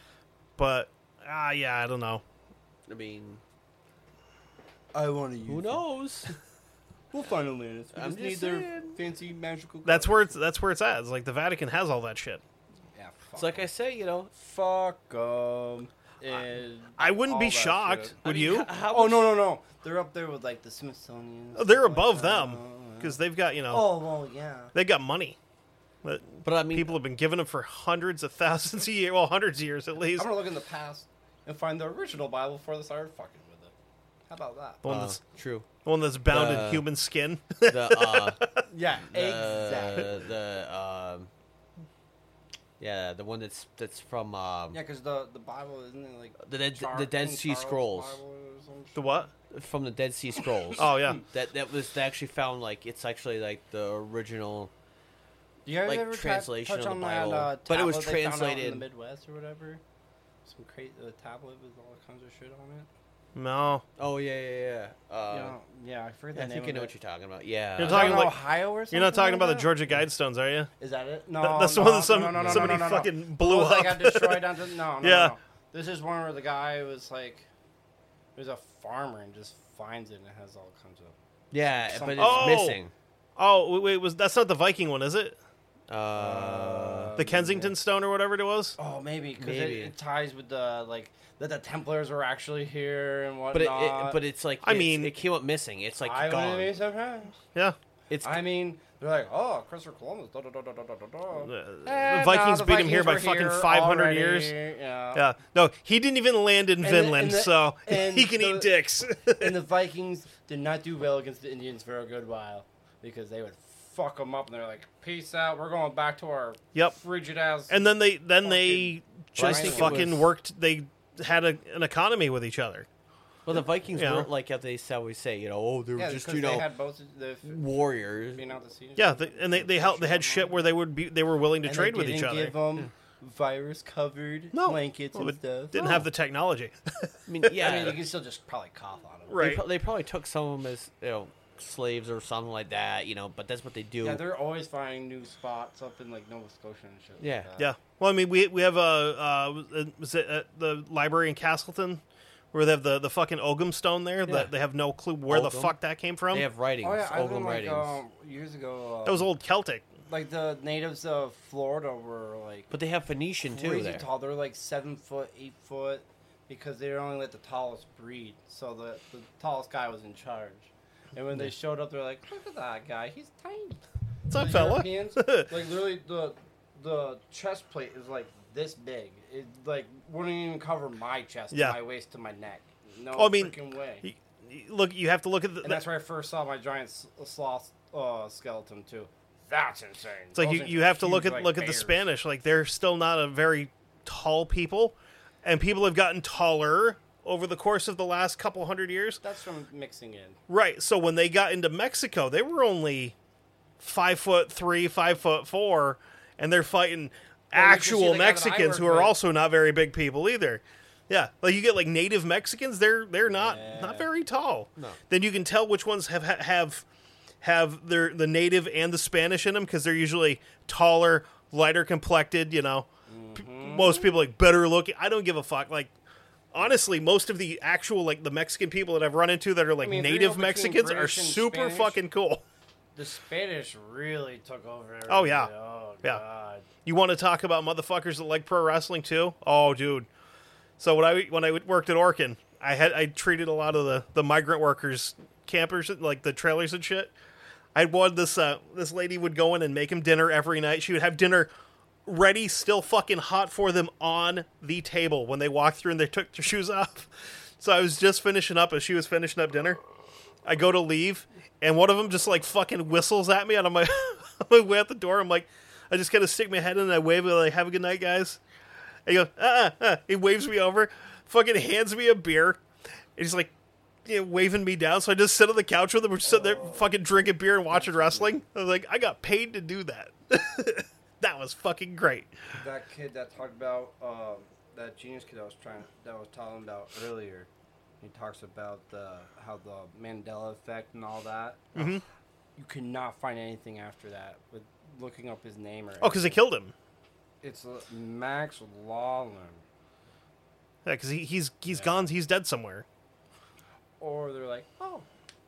But ah, yeah, I don't know. I mean, I want to use who knows? We'll find a land. We I'm just need just their saying. fancy magical. That's colors. where it's that's where it's at. It's like the Vatican has all that shit. Yeah, fuck. It's like I say, you know. fuck um. And I wouldn't all be that shocked. shit. Would I mean, you? h- How Oh much- no no no! They're up there with like the Smithsonian. Oh, they're stuff like above that. them Oh, yeah. because they've got you know Oh well, yeah. they got money. But But I mean, people have been giving them for hundreds of thousands of years, well, hundreds of years at least. I'm gonna look in the past and find the original Bible before they started fucking with it. How about that? The one uh, that's true. the one that's bound the- in human skin. The uh, Yeah, the, exactly. the um, yeah, the one that's that's from um, Yeah, because the the Bible isn't it like the Dead, Char- the Dead King Sea Charles Scrolls. Bible or some shit? The what? From the Dead Sea Scrolls. Oh yeah. That that was they actually found like it's actually like the original. Do you guys like, ever tra- translation touch of the on Bible. that, uh, But it was tablet they found out translated- in the Midwest or whatever? Some crazy uh, tablet with all kinds of shit on it. No. Oh yeah, yeah, yeah. Uh, you know, yeah, I forget yeah, I the think name I know of what it. you're talking about. Yeah. You're Is that talking in like- Ohio or something? You're not talking like about the that? Georgia Guidestones, are you? Is that it? No, Th- that's the no, one that some- no, no, no, somebody no, no, no. fucking The blew ones that up. got destroyed onto no, no, Yeah. no, no. This is one where the guy was like, there's a farmer and just finds it and it has all kinds of. Yeah, but it's Oh! missing. Oh wait, wait, was that's not the Viking one, is it? Uh, The Kensington Stone or whatever it was? Oh, maybe because it, Maybe. it ties with the like that the Templars were actually here and but it, whatnot. it, but it's like I it's- mean- it came up missing. It's like I gone. wouldn't be surprised. Yeah. It's I mean, they're like, oh, Christopher Columbus. Da, da, da, da, da, da, da, da. The, Eh, the Vikings no, beat him here by Vikings were fucking here five hundred already, years. Yeah. Yeah. No, he didn't even land in And the- Vinland, and the- so and he can the- eat dicks. And the Vikings did not do well against the Indians for a good while because they would fuck them up, and they're like, "Peace out. We're going back to our Yep. frigid ass." And then they then Fucking they just think it fucking was- worked. They had a, an economy with each other. Well, the Vikings Yeah. weren't like how they always say, you know, oh, they were yeah, just because you they know had both the warriors. being out the season. Yeah, they, and they they helped. They had shit where they would be. They were willing to And trade they with each didn't other. Give them virus covered No. blankets Well, and it stuff. Didn't have the technology. I mean, yeah, I mean, you can still just probably cough on them. they, Right. pro- they probably took some of them as you know slaves or something like that, you know. But that's what they do. Yeah, they're always finding new spots up in like Nova Scotia and shit. Yeah. like that. Yeah. Well, I mean, we we have a uh, was it at the library in Castleton where they have the, the fucking Ogham stone there. Yeah. That they have no clue where the Ogham. fuck that came from. They have writings, Oh yeah, I've Ogham been like writings. um, years ago. Uh, That was old Celtic. like the natives of Florida were like But they have Phoenician too crazy there. tall. They're like seven foot, eight foot, because they only let the tallest breed. So the the tallest guy was in charge. And when they showed up, they're like, "Look at that guy. He's tiny." What's up, The fella? Europeans, like literally, the the chest plate is like this big. It like wouldn't even cover my chest, Yeah. my waist to my neck. No Oh, I mean, freaking way. Y- y- Look, you have to look at the. And that's where I first saw my giant s- sloth uh, skeleton too. That's insane. It's like Those you, things you are have to huge, look at like look at the bears. Spanish. Like they're still not a very tall people, and people have gotten taller over the course of the last couple hundred years. That's from mixing in. Right. So when they got into Mexico, they were only five foot three, five foot four, and they're fighting Well, you can see actual the guy that I Mexicans work who are with. also not very big people either. Yeah, like you get like native Mexicans, they're they're not Yeah. not very tall. No. Then you can tell which ones have have have their the native and the Spanish in them because they're usually taller, lighter complected. You know, P- Mm-hmm. most people like better looking. I don't give a fuck. Like honestly, most of the actual like the Mexican people that I've run into that are like mean, if you're native between Mexicans are British and super Spanish- fucking cool. The Spanish really took over everything. Oh, yeah. Oh, Yeah. God. You want to talk about motherfuckers that like pro wrestling too? Oh, dude. So when I when I worked at Orkin, I had I treated a lot of the, the migrant workers, campers, like the trailers and shit. I had one this uh, this lady would go in and make them dinner every night. She would have dinner ready, still fucking hot for them on the table when they walked through and they took their shoes off. So I was just finishing up as she was finishing up dinner. I go to leave, and one of them just like fucking whistles at me, and on my, on my way out the door, I'm like, I just kind of stick my head in and I wave, like, "Have a good night, guys." And he goes, uh, uh, uh. He waves me over, fucking hands me a beer, and he's like, you know, waving me down. So I just sit on the couch with him, we're just sitting there fucking drinking beer and watching wrestling. I was like, I got paid to do that. That was fucking great. That kid that talked about um, that genius kid I was trying that I was talking about earlier. He talks about the how the Mandela effect and all that. Mm-hmm. You cannot find anything after that with looking up his name or. Oh, because they killed him. It's uh, Max Lawland, Yeah, because he, he's he's gone. He's dead somewhere. or they're like, oh,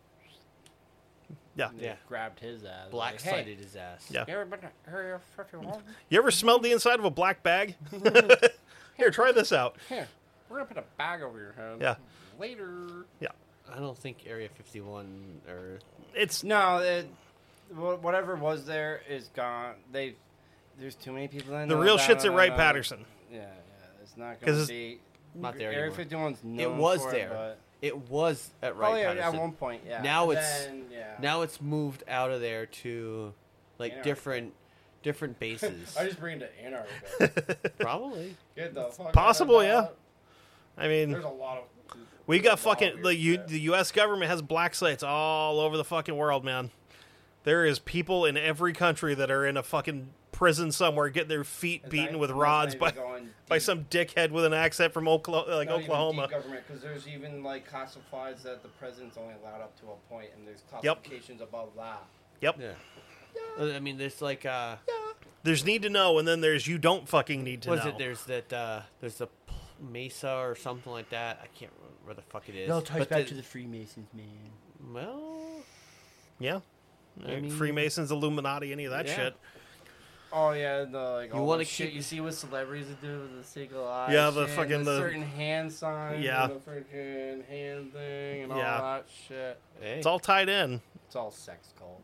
Yeah. and they Yeah. grabbed his ass. Black like, hey, sided his ass. Yeah. you ever been to Area fifty-one? You ever smelled the inside of a black bag? Here, try this out. Here, we're gonna put a bag over your head. Yeah. Later. Yeah. I don't think Area fifty-one or It's No, it, wha- whatever was there is gone. They there's too many people in the there. real No, shit's no, at no, Wright no. Patterson. Yeah, yeah, it's not 'Cause gonna it's be. not there Area anymore. fifty-one's known It was for there. but It was at Wright oh yeah, Patterson. at one point, yeah. Now And it's then, yeah. now it's moved out of there to like Antarctica. different different bases. I just bring it to Antarctica. Probably. Get the fuck. Possible, out of yeah. that. I mean, There's a lot of. we got there's a lot fucking of the U, weird the U S government has black sites all over the fucking world, man. There is people in every country that are in a fucking prison somewhere getting their feet shit. It's beaten not- with it's rods not by even going by deep. some dickhead with an accent from Oklahoma, like Not even Oklahoma. deep government, because there's even like classifieds that the president's only allowed up to a point, and there's Yep. classifications above that. Yep. Yeah. Uh, I mean, there's like uh, There's need to know, and then there's you don't fucking need to what is know. it? There's that uh, there's a p- Mesa or something like that. I can't remember where the fuck it is. It all ties But back the- to the Freemasons, man. well. Yeah. I mean- Freemasons, Illuminati, any of that Yeah. shit. Oh yeah, the like You all wanna the shit keep- you see with celebrities that do with the single eye. Yeah, the shit, fucking- and the, the- certain hand signs. Yeah. and the freaking hand thing and Yeah. all that shit. Hey. It's all tied in. It's all sex cult.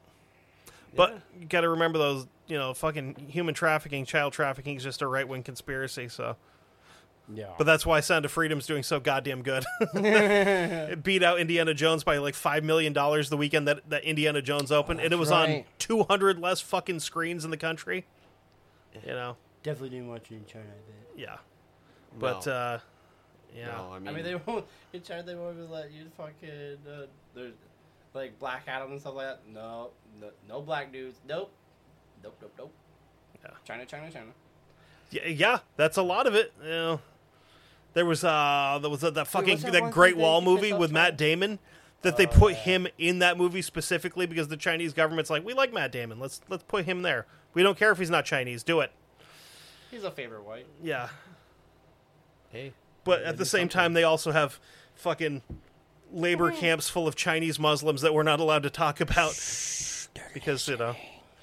But Yeah. you got to remember those, you know, fucking human trafficking, child trafficking is just a right wing conspiracy. So Yeah. But that's why Sound of Freedom's doing so goddamn good. It beat out Indiana Jones by like five million dollars the weekend that, that Indiana Jones opened, Oh, and it was that's on right. two hundred less fucking screens in the country. You know, Definitely didn't watch it in China, I bet. yeah. But No. uh, yeah, No, I mean, I mean, they won't in China. They won't even let you fucking uh, there's like Black Adam and stuff like that. No, no, no black dudes. Nope, nope, nope, nope. Yeah. China, China, China. yeah, yeah, that's a lot of it. You know, there was uh, there was that, that fucking what's that that one Great thing Wall they- they movie pissed with off Matt China? Damon. That they Oh, put yeah. him in that movie specifically because the Chinese government's like, we like Matt Damon. Let's let's put him there. We don't care if he's not Chinese. Do it. He's a favorite white. Yeah. hey, But at the same time, they also have fucking labor camps full of Chinese Muslims that we're not allowed to talk about because, you know,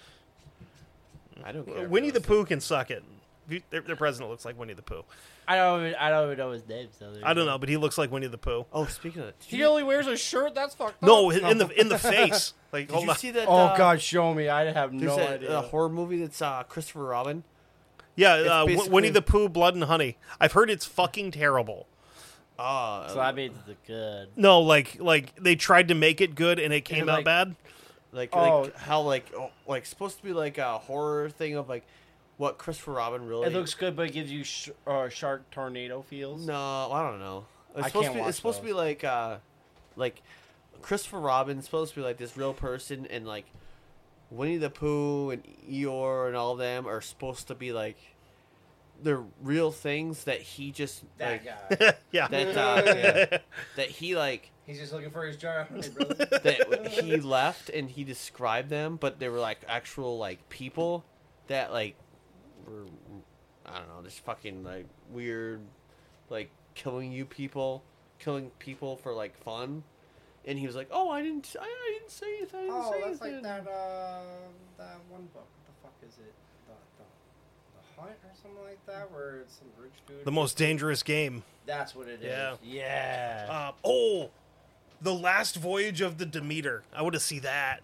I don't care. Winnie the Pooh can suck it. You- Their, their president looks like Winnie the Pooh. I don't. Even, I don't even know his name. So I don't know, but he looks like Winnie the Pooh. Oh, speaking of, did He you, only wears a shirt. That's fucked up. No, in the in the face. Like, did hold you on. see that? Oh uh, God, show me. I have There's no a, idea. a horror movie that's uh, Christopher Robin. Yeah, it's uh, W- basically- Winnie the Pooh, Blood and Honey. I've heard it's fucking terrible. Uh, so that means it's good. No, like like they tried to make it good and it came it out like- bad. like Oh. like how like oh, like supposed to be like a horror thing of like what Christopher Robin really. It looks good, but it gives you sh- uh, shark tornado feels. No, I don't know. It's I supposed can't to be. watch It's supposed to be those. like uh, like Christopher Robin's supposed to be like this real person, and like Winnie the Pooh and Eeyore and all of them are supposed to be like they're real things that he just That like guy. Yeah. that uh, yeah, that he like He's just looking for his jar of honey, brother. that he left and he described them, but they were like actual like people that like were I don't know, just fucking like weird, like killing you people, killing people for like fun. And he was like, "Oh, I didn't, I, I didn't say anything. I didn't Oh, say that's anything." like that. Uh, that one book. What the fuck is it? The, the, the Hunt or something like that, where it's some rich dude. The Most Dangerous Game. That's what it is. Yeah. Yeah. Uh, oh, The Last Voyage of the Demeter. I want to see that.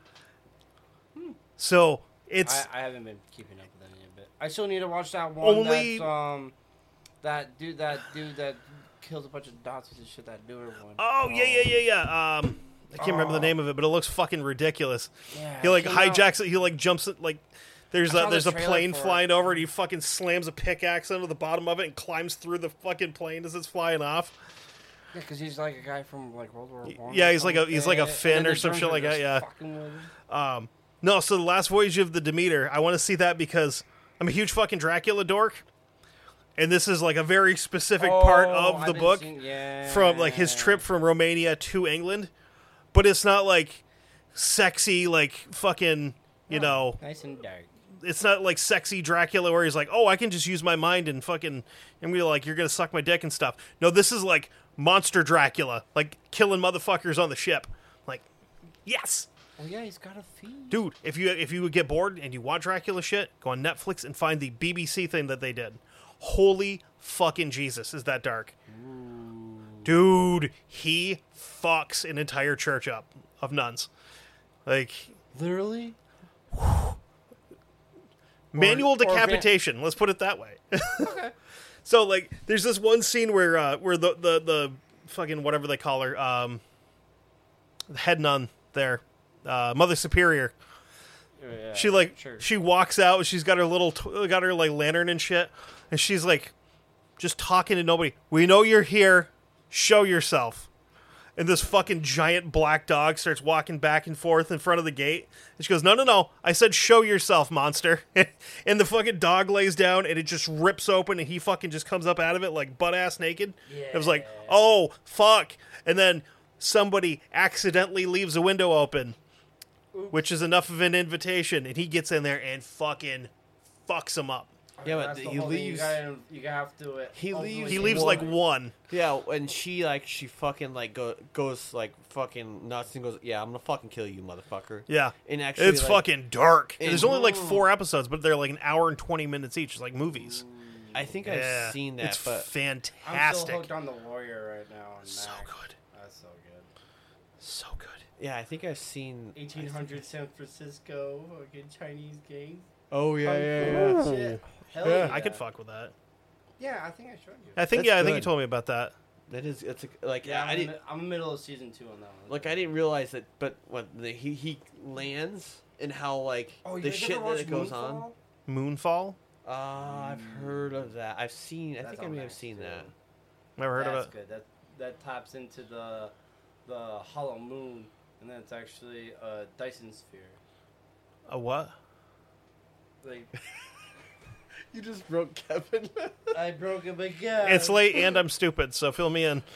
So it's I, I haven't been keeping up with any of it. I still need to watch that one. Only- That's, um, that dude. That dude that kills a bunch of Nazis and shit. That newer one. oh yeah yeah yeah yeah. Um, I can't remember the Oh. name of it, but it looks fucking ridiculous. Yeah, He like it came out- hijacks it. He like jumps it like. There's I a saw the there's a trailer plane for it. flying over, and he fucking slams a pickaxe under the bottom of it and climbs through the fucking plane as it's flying off. Yeah, because he's like a guy from like World War One. Yeah, he's like a- he's like a Finn or some shit like that, yeah. Fucking with him. No, so The Last Voyage of the Demeter. I want to see that because I'm a huge fucking Dracula dork, and this is like a very specific part Oh, of I've the been book seeing- yeah. from like his trip from Romania to England, but it's not like sexy like fucking you Oh, know. nice and dark. It's not like sexy Dracula where he's like, oh, I can just use my mind and fucking, and be like, you're gonna suck my dick and stuff. No, this is like monster Dracula, like killing motherfuckers on the ship. Like, yes, Oh yeah, he's got a feed. dude. If you if you would get bored and you want Dracula shit, go on Netflix and find the B B C thing that they did. Holy fucking Jesus, is that dark? Dude, he fucks an entire church up of nuns. Like, Literally. manual or van- decapitation. Let's put it that way. Okay. So like, there's this one scene where uh, where the, the the fucking whatever they call her, um, the head nun there, uh, Mother Superior. Yeah, She like sure. she walks out. She's got her little t- got her like lantern and shit, and she's like just talking to nobody. We know you're here. Show yourself. And this fucking giant black dog starts walking back and forth in front of the gate. And she goes, no, no, no. I said show yourself, monster. And the fucking dog lays down and it just rips open and he fucking just comes up out of it like butt-ass naked. It was like, oh, fuck. And then somebody accidentally leaves a window open, which is enough of an invitation. And he gets in there and fucking fucks him up. Yeah, but That's the he whole thing. You, leaves- gotta, you have to. Uh, He ultimately leaves He do leaves one- like one. Yeah, and she like she fucking like go, goes like fucking nuts and goes, "Yeah, I'm gonna fucking kill you, motherfucker." Yeah. And actually, It's like, fucking dark. And- There's only like four episodes, but they're like an hour and twenty minutes each, like movies. I think Yeah. I've seen that, It's but I'm still fantastic. hooked on the Warrior right now. On So Mac. good. That's so good. So good. yeah, I think I've seen eighteen hundred San Francisco, fucking Chinese gangs. Oh yeah, Kung yeah, fu yeah. shit. Hell Yeah, yeah. I could fuck with that. Yeah, I think I showed you. I think That's yeah, I think you good. told me about that. That is, it's a, like Yeah, I I'm, didn't in, I'm in the middle of season two on that one. like I didn't realize that, but when the, he he lands and how like oh, you the guys shit ever that watched it goes on. Moonfall? Moonfall. Uh, I've heard of that. I've seen. I That's think I on may have Max, seen too. that. Never heard That's of it. good. That that taps into the the hollow moon, and then it's actually a Dyson sphere. A what? Like You just broke Kevin. I broke him again. It's late and I'm stupid, so fill me in.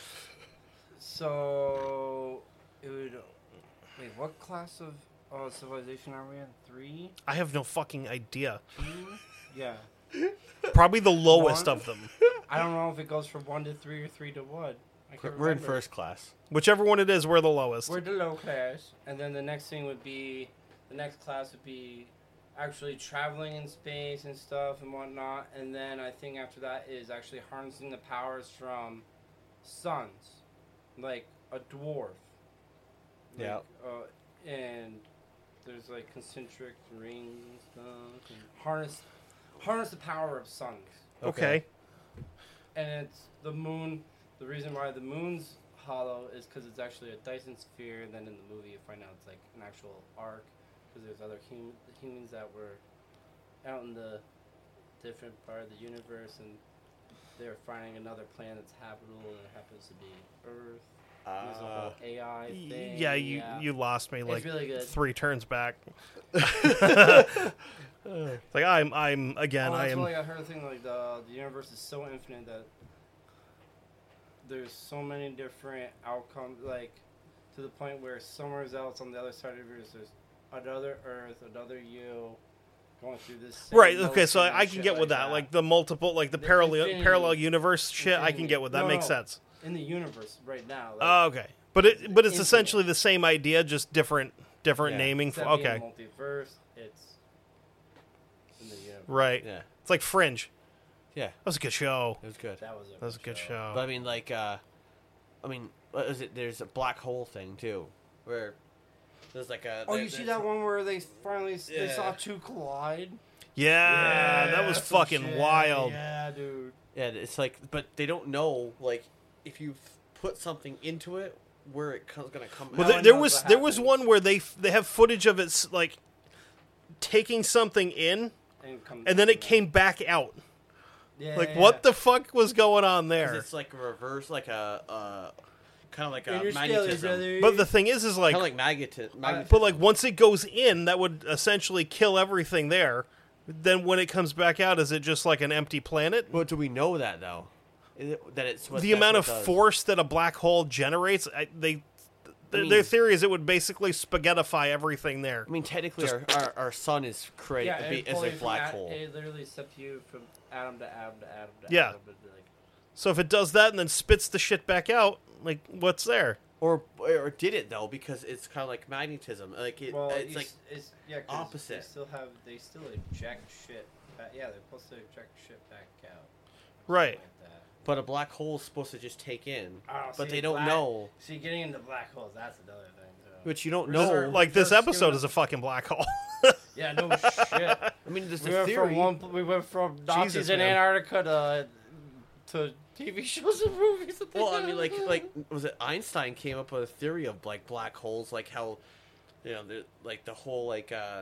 So it would. Wait, what class of uh, civilization are we in? Three, I have no fucking idea. two? Yeah. Probably the lowest One? of them. I don't know if it goes from one to three or three to one. I can't We're in remember. first class. Whichever one it is, we're the lowest. We're the low class, and then the next thing would be the next class would be actually traveling in space and stuff and whatnot, and then I think after that is actually harnessing the powers from suns, like a dwarf. Like, Yeah. Uh, and there's like concentric rings and stuff, and harness harness the power of suns. Okay. And it's the moon. The reason why the moon's hollow is because it's actually a Dyson sphere, and then in the movie you find out it's like an actual arc, because there's other hum- humans that were out in the different part of the universe, and they're finding another planet's habitable, and it happens to be Earth. And there's a Uh, whole A I thing. Yeah, you yeah. you lost me like it's really good. three turns back. It's like I'm I'm again Oh, I that's am. what, like, I heard a thing like the the universe is so infinite that there's so many different outcomes, like to the point where somewhere else on the other side of the universe there's another Earth, another you going through this. Same Right. Okay. So motion I, I and can shit get with like that, like the multiple, like the, The parallel infinity. parallel universe shit. I can Infinity. get with that. No, Makes no. sense. in the universe right now. Like, Oh, okay. But it but it's Infinite. essentially the same idea, just different different Yeah. naming. For, instead of being okay. multiverse, it's in the universe. Right. yeah. It's like Fringe. Yeah. That was a good show. It was good. That was a, That was a good show. But I mean, like, uh, I mean, what is it? There's a black hole thing too, where there's like a. Oh, there- you see there's- that one where they finally s they Yeah. saw two collide? Yeah, that was some fucking shit. wild. Yeah, dude. Yeah, it's like, but they don't know, like, if you put something into it, where it comes gonna come. Well, out. there, one there knows was what there was happens. one where they f- they have footage of it s- like taking something in, And, come and then it came back out. Yeah, Like, yeah, what yeah. the fuck was going on 'Cause there? it's like a reverse, like a, uh, kind of like a Interstellar, magnetism, brother. But the thing is, is like, kind of like magneti- magnetism. but like once it goes in, that would essentially kill everything there. Then when it comes back out, is it just like an empty planet? But do we know that though? Is it, that it's what, The that's amount of what it does? force that a black hole generates, I, they, th- mean- their theory is it would basically spaghettify everything there. I mean, technically, Just- our, our our sun is created yeah, be, it as a pulls from black at- hole. It literally steps you from atom to atom to atom to Yeah. atom. But like, So if it does that and then spits the shit back out, like what's there? Or or did it though? Because it's kind of like magnetism. Like it, well, it's you like s- it's yeah, 'cause opposite. They still have they still eject shit. Back, yeah, they're supposed to eject shit back out. Right. Like that. but a black hole is supposed to just take in, Oh, but see, they don't black- know. See, getting into black holes, that's another thing too. Which you don't This- know. like this just episode giving is a fucking black hole. Yeah, no shit. I mean, there's We a went theory. from one. We went from Nazis Jesus, in man. Antarctica to to T V shows and movies. and Well, I things mean, like, like was it Einstein came up with a theory of like black holes, like how, you know, the, like the whole like uh,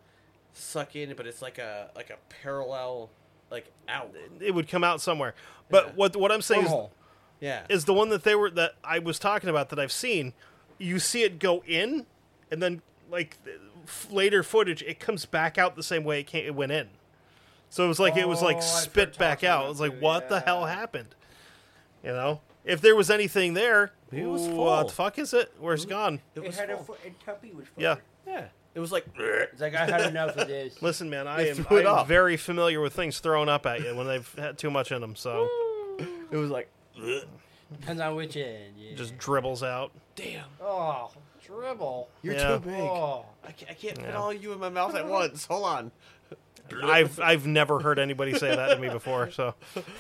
suck in, but it's like a like a parallel, like out. It would come out somewhere. But Yeah. what what I'm saying is, Wormhole. Yeah. is the one that they were that I was talking about that I've seen. You see it go in, and then like f- later footage, it comes back out the same way it came, it went in. So it was like it was Oh, like I've spit heard back talk out. about It was like, too, what the hell yeah. happened? You know, if there was anything there, Maybe it was ooh, full. what the fuck is it? Where's it gone? it was had a full. fo- and Tuppy was full. Yeah. Yeah. It was like. It's like I had enough of this. Listen, man, I They am, threw I it am off. very familiar with things thrown up at you when they've had too much in them. So It was like. Depends on which end. Yeah. just dribbles out. Damn. oh, dribble. You're Yeah. too big. Oh, I can't, I can't fit Yeah. all you in my mouth at once. Hold on. I've I've never heard anybody say that to me before. So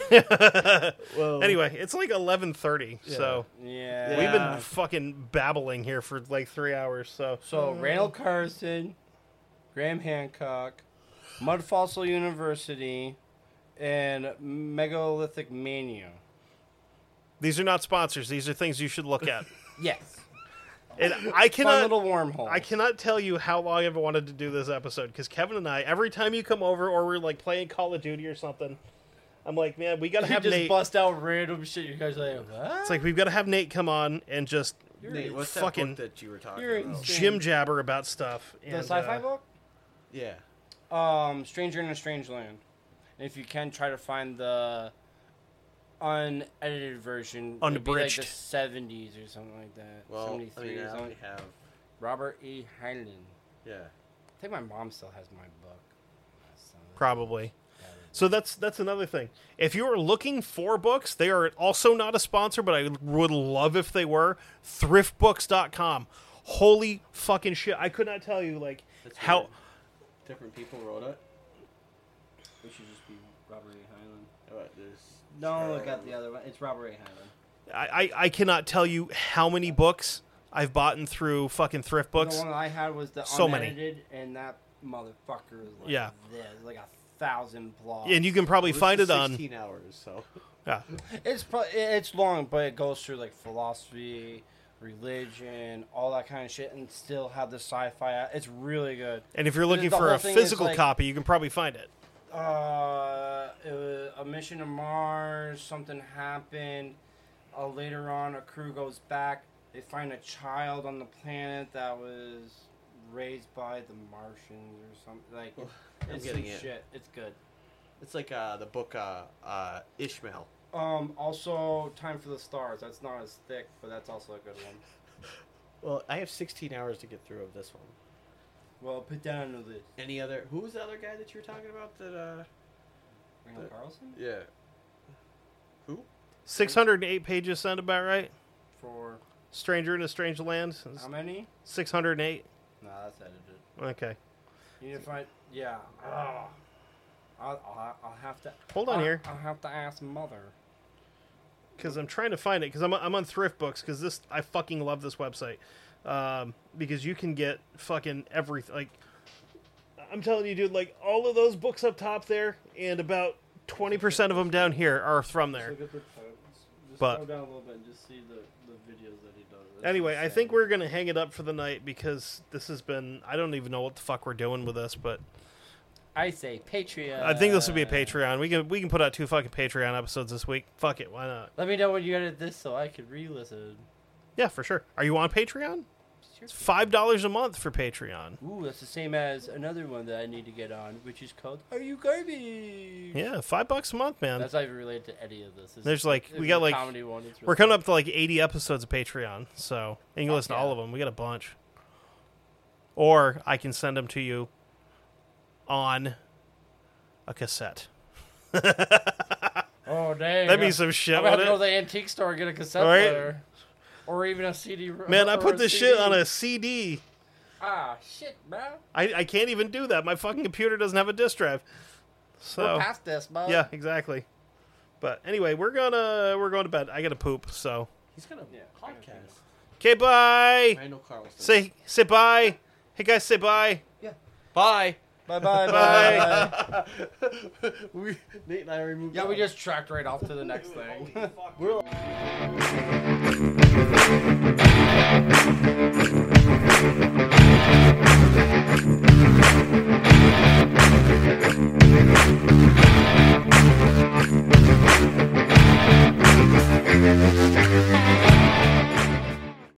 Well, anyway, it's like eleven thirty. So yeah. we've been fucking babbling here for like three hours. So So Randall Carson, Graham Hancock, Mud Fossil University, and Megalithic Mania. These are not sponsors. These are things you should look at. Yes. And I Fun cannot, little wormhole. I cannot tell you how long I've wanted to do this episode because Kevin and I, every time you come over or we're like playing Call of Duty or something, I'm like, man, we gotta You have just Nate. bust out random shit. You guys are like, what? It's like we've got to have Nate come on and just Nate, what's fucking that book that you were talking you're about? insane. jim jabber about stuff. the And, sci-fi uh, book? Yeah. Um, Stranger in a Strange Land. And if you can, try to find the unedited version. It'd be Unabridged. like the seventies or something like that. Well, I seventy-three mean, or I something. only have. Robert E. Heinlein. Yeah. I think my mom still has my book. So, Probably. So that's that's another thing. If you are looking for books, they are also not a sponsor, but I would love if they were. thrift books dot com. Holy fucking shit. I could not tell you like That's how weird. Different people wrote it. it should just be Robert E. Heinlein. Oh, there's No, look at the other one. It's Robert E. Heinlein. I, I, I cannant tell you how many books I've bought through fucking thrift books. The one I had was the So many. unedited, and that motherfucker is like Yeah. this, like a thousand plus. And you can probably Well, find this it is on sixteen hours, so. yeah. It's pro- it's long, but it goes through like philosophy, religion, all that kind of shit, and still have the sci-fi. out. It's really good. And if you're looking The for whole a thing is physical like- copy, you can probably find it. Uh, it was a mission to Mars. Something happened. Uh, later on, a crew goes back. They find a child on the planet that was raised by the Martians or something. Like I'm it's getting some it. shit. It's good. It's like uh, the book uh, uh, Ishmael. Um, also, Time for the Stars. That's not as thick, but that's also a good one. Well, I have sixteen hours to get through of this one. Well, put that on the list. Any other? Who was the other guy that you were talking about? That uh, Randall The- Carlson? yeah. Who? six hundred eight pages sound about right? For Stranger in a Strange Land. how many? six hundred eight. Nah, that's edited. Okay. You need to find. Yeah. Oh. I'll, I'll, I'll have to. Hold on I'll, here. I'll have to ask Mother. Because I'm trying to find it. Because I'm, I'm on Thrift Books. Because this, I fucking love this website. Um, because you can get fucking everything. Like, I'm telling you, dude. Like all of those books up top there, and about twenty percent of them down here are from there. Just look at the titles. Just But- scroll down a little bit and just see the, the videos that he does. That's Anyway, I insane. think we're gonna hang it up for the night because this has been. I don't even know what the fuck we're doing with this, but I say Patreon. I think this will be a Patreon. We can we can put out two fucking Patreon episodes this week. Fuck it, why not? Let me know when you edit this so I can re-listen. Yeah, for sure. Are you on Patreon? It's five dollars a month for Patreon. Ooh, that's the same as another one that I need to get on, which is called Are You Garbage? Yeah, five bucks a month, man. That's not even related to any of this. This There's is- like- this we is got a like- comedy one. It's We're really coming up to like eighty episodes of Patreon, so and you can Fuck listen to yeah. all of them. We got a bunch. Or I can send them to you on a cassette. Oh dang! That'd be some shit, I'm gonna have wouldn't to go to it? the antique store and get a cassette Right? player, or even a C D. Man, I or put a this C shit D. on a C D. Ah, shit, bro. I, I can't even do that. My fucking computer doesn't have a disk drive. So We're past this, bud. yeah, exactly. But anyway, we're gonna we're going to bed. I gotta poop. So He's gonna Yeah, podcast. okay, bye. Randall Carlson. Say say bye. Hey guys, say bye. Bye. Bye bye Bye. bye. we, Nate and I removed. Yeah, we just tracked right off to the next thing. We're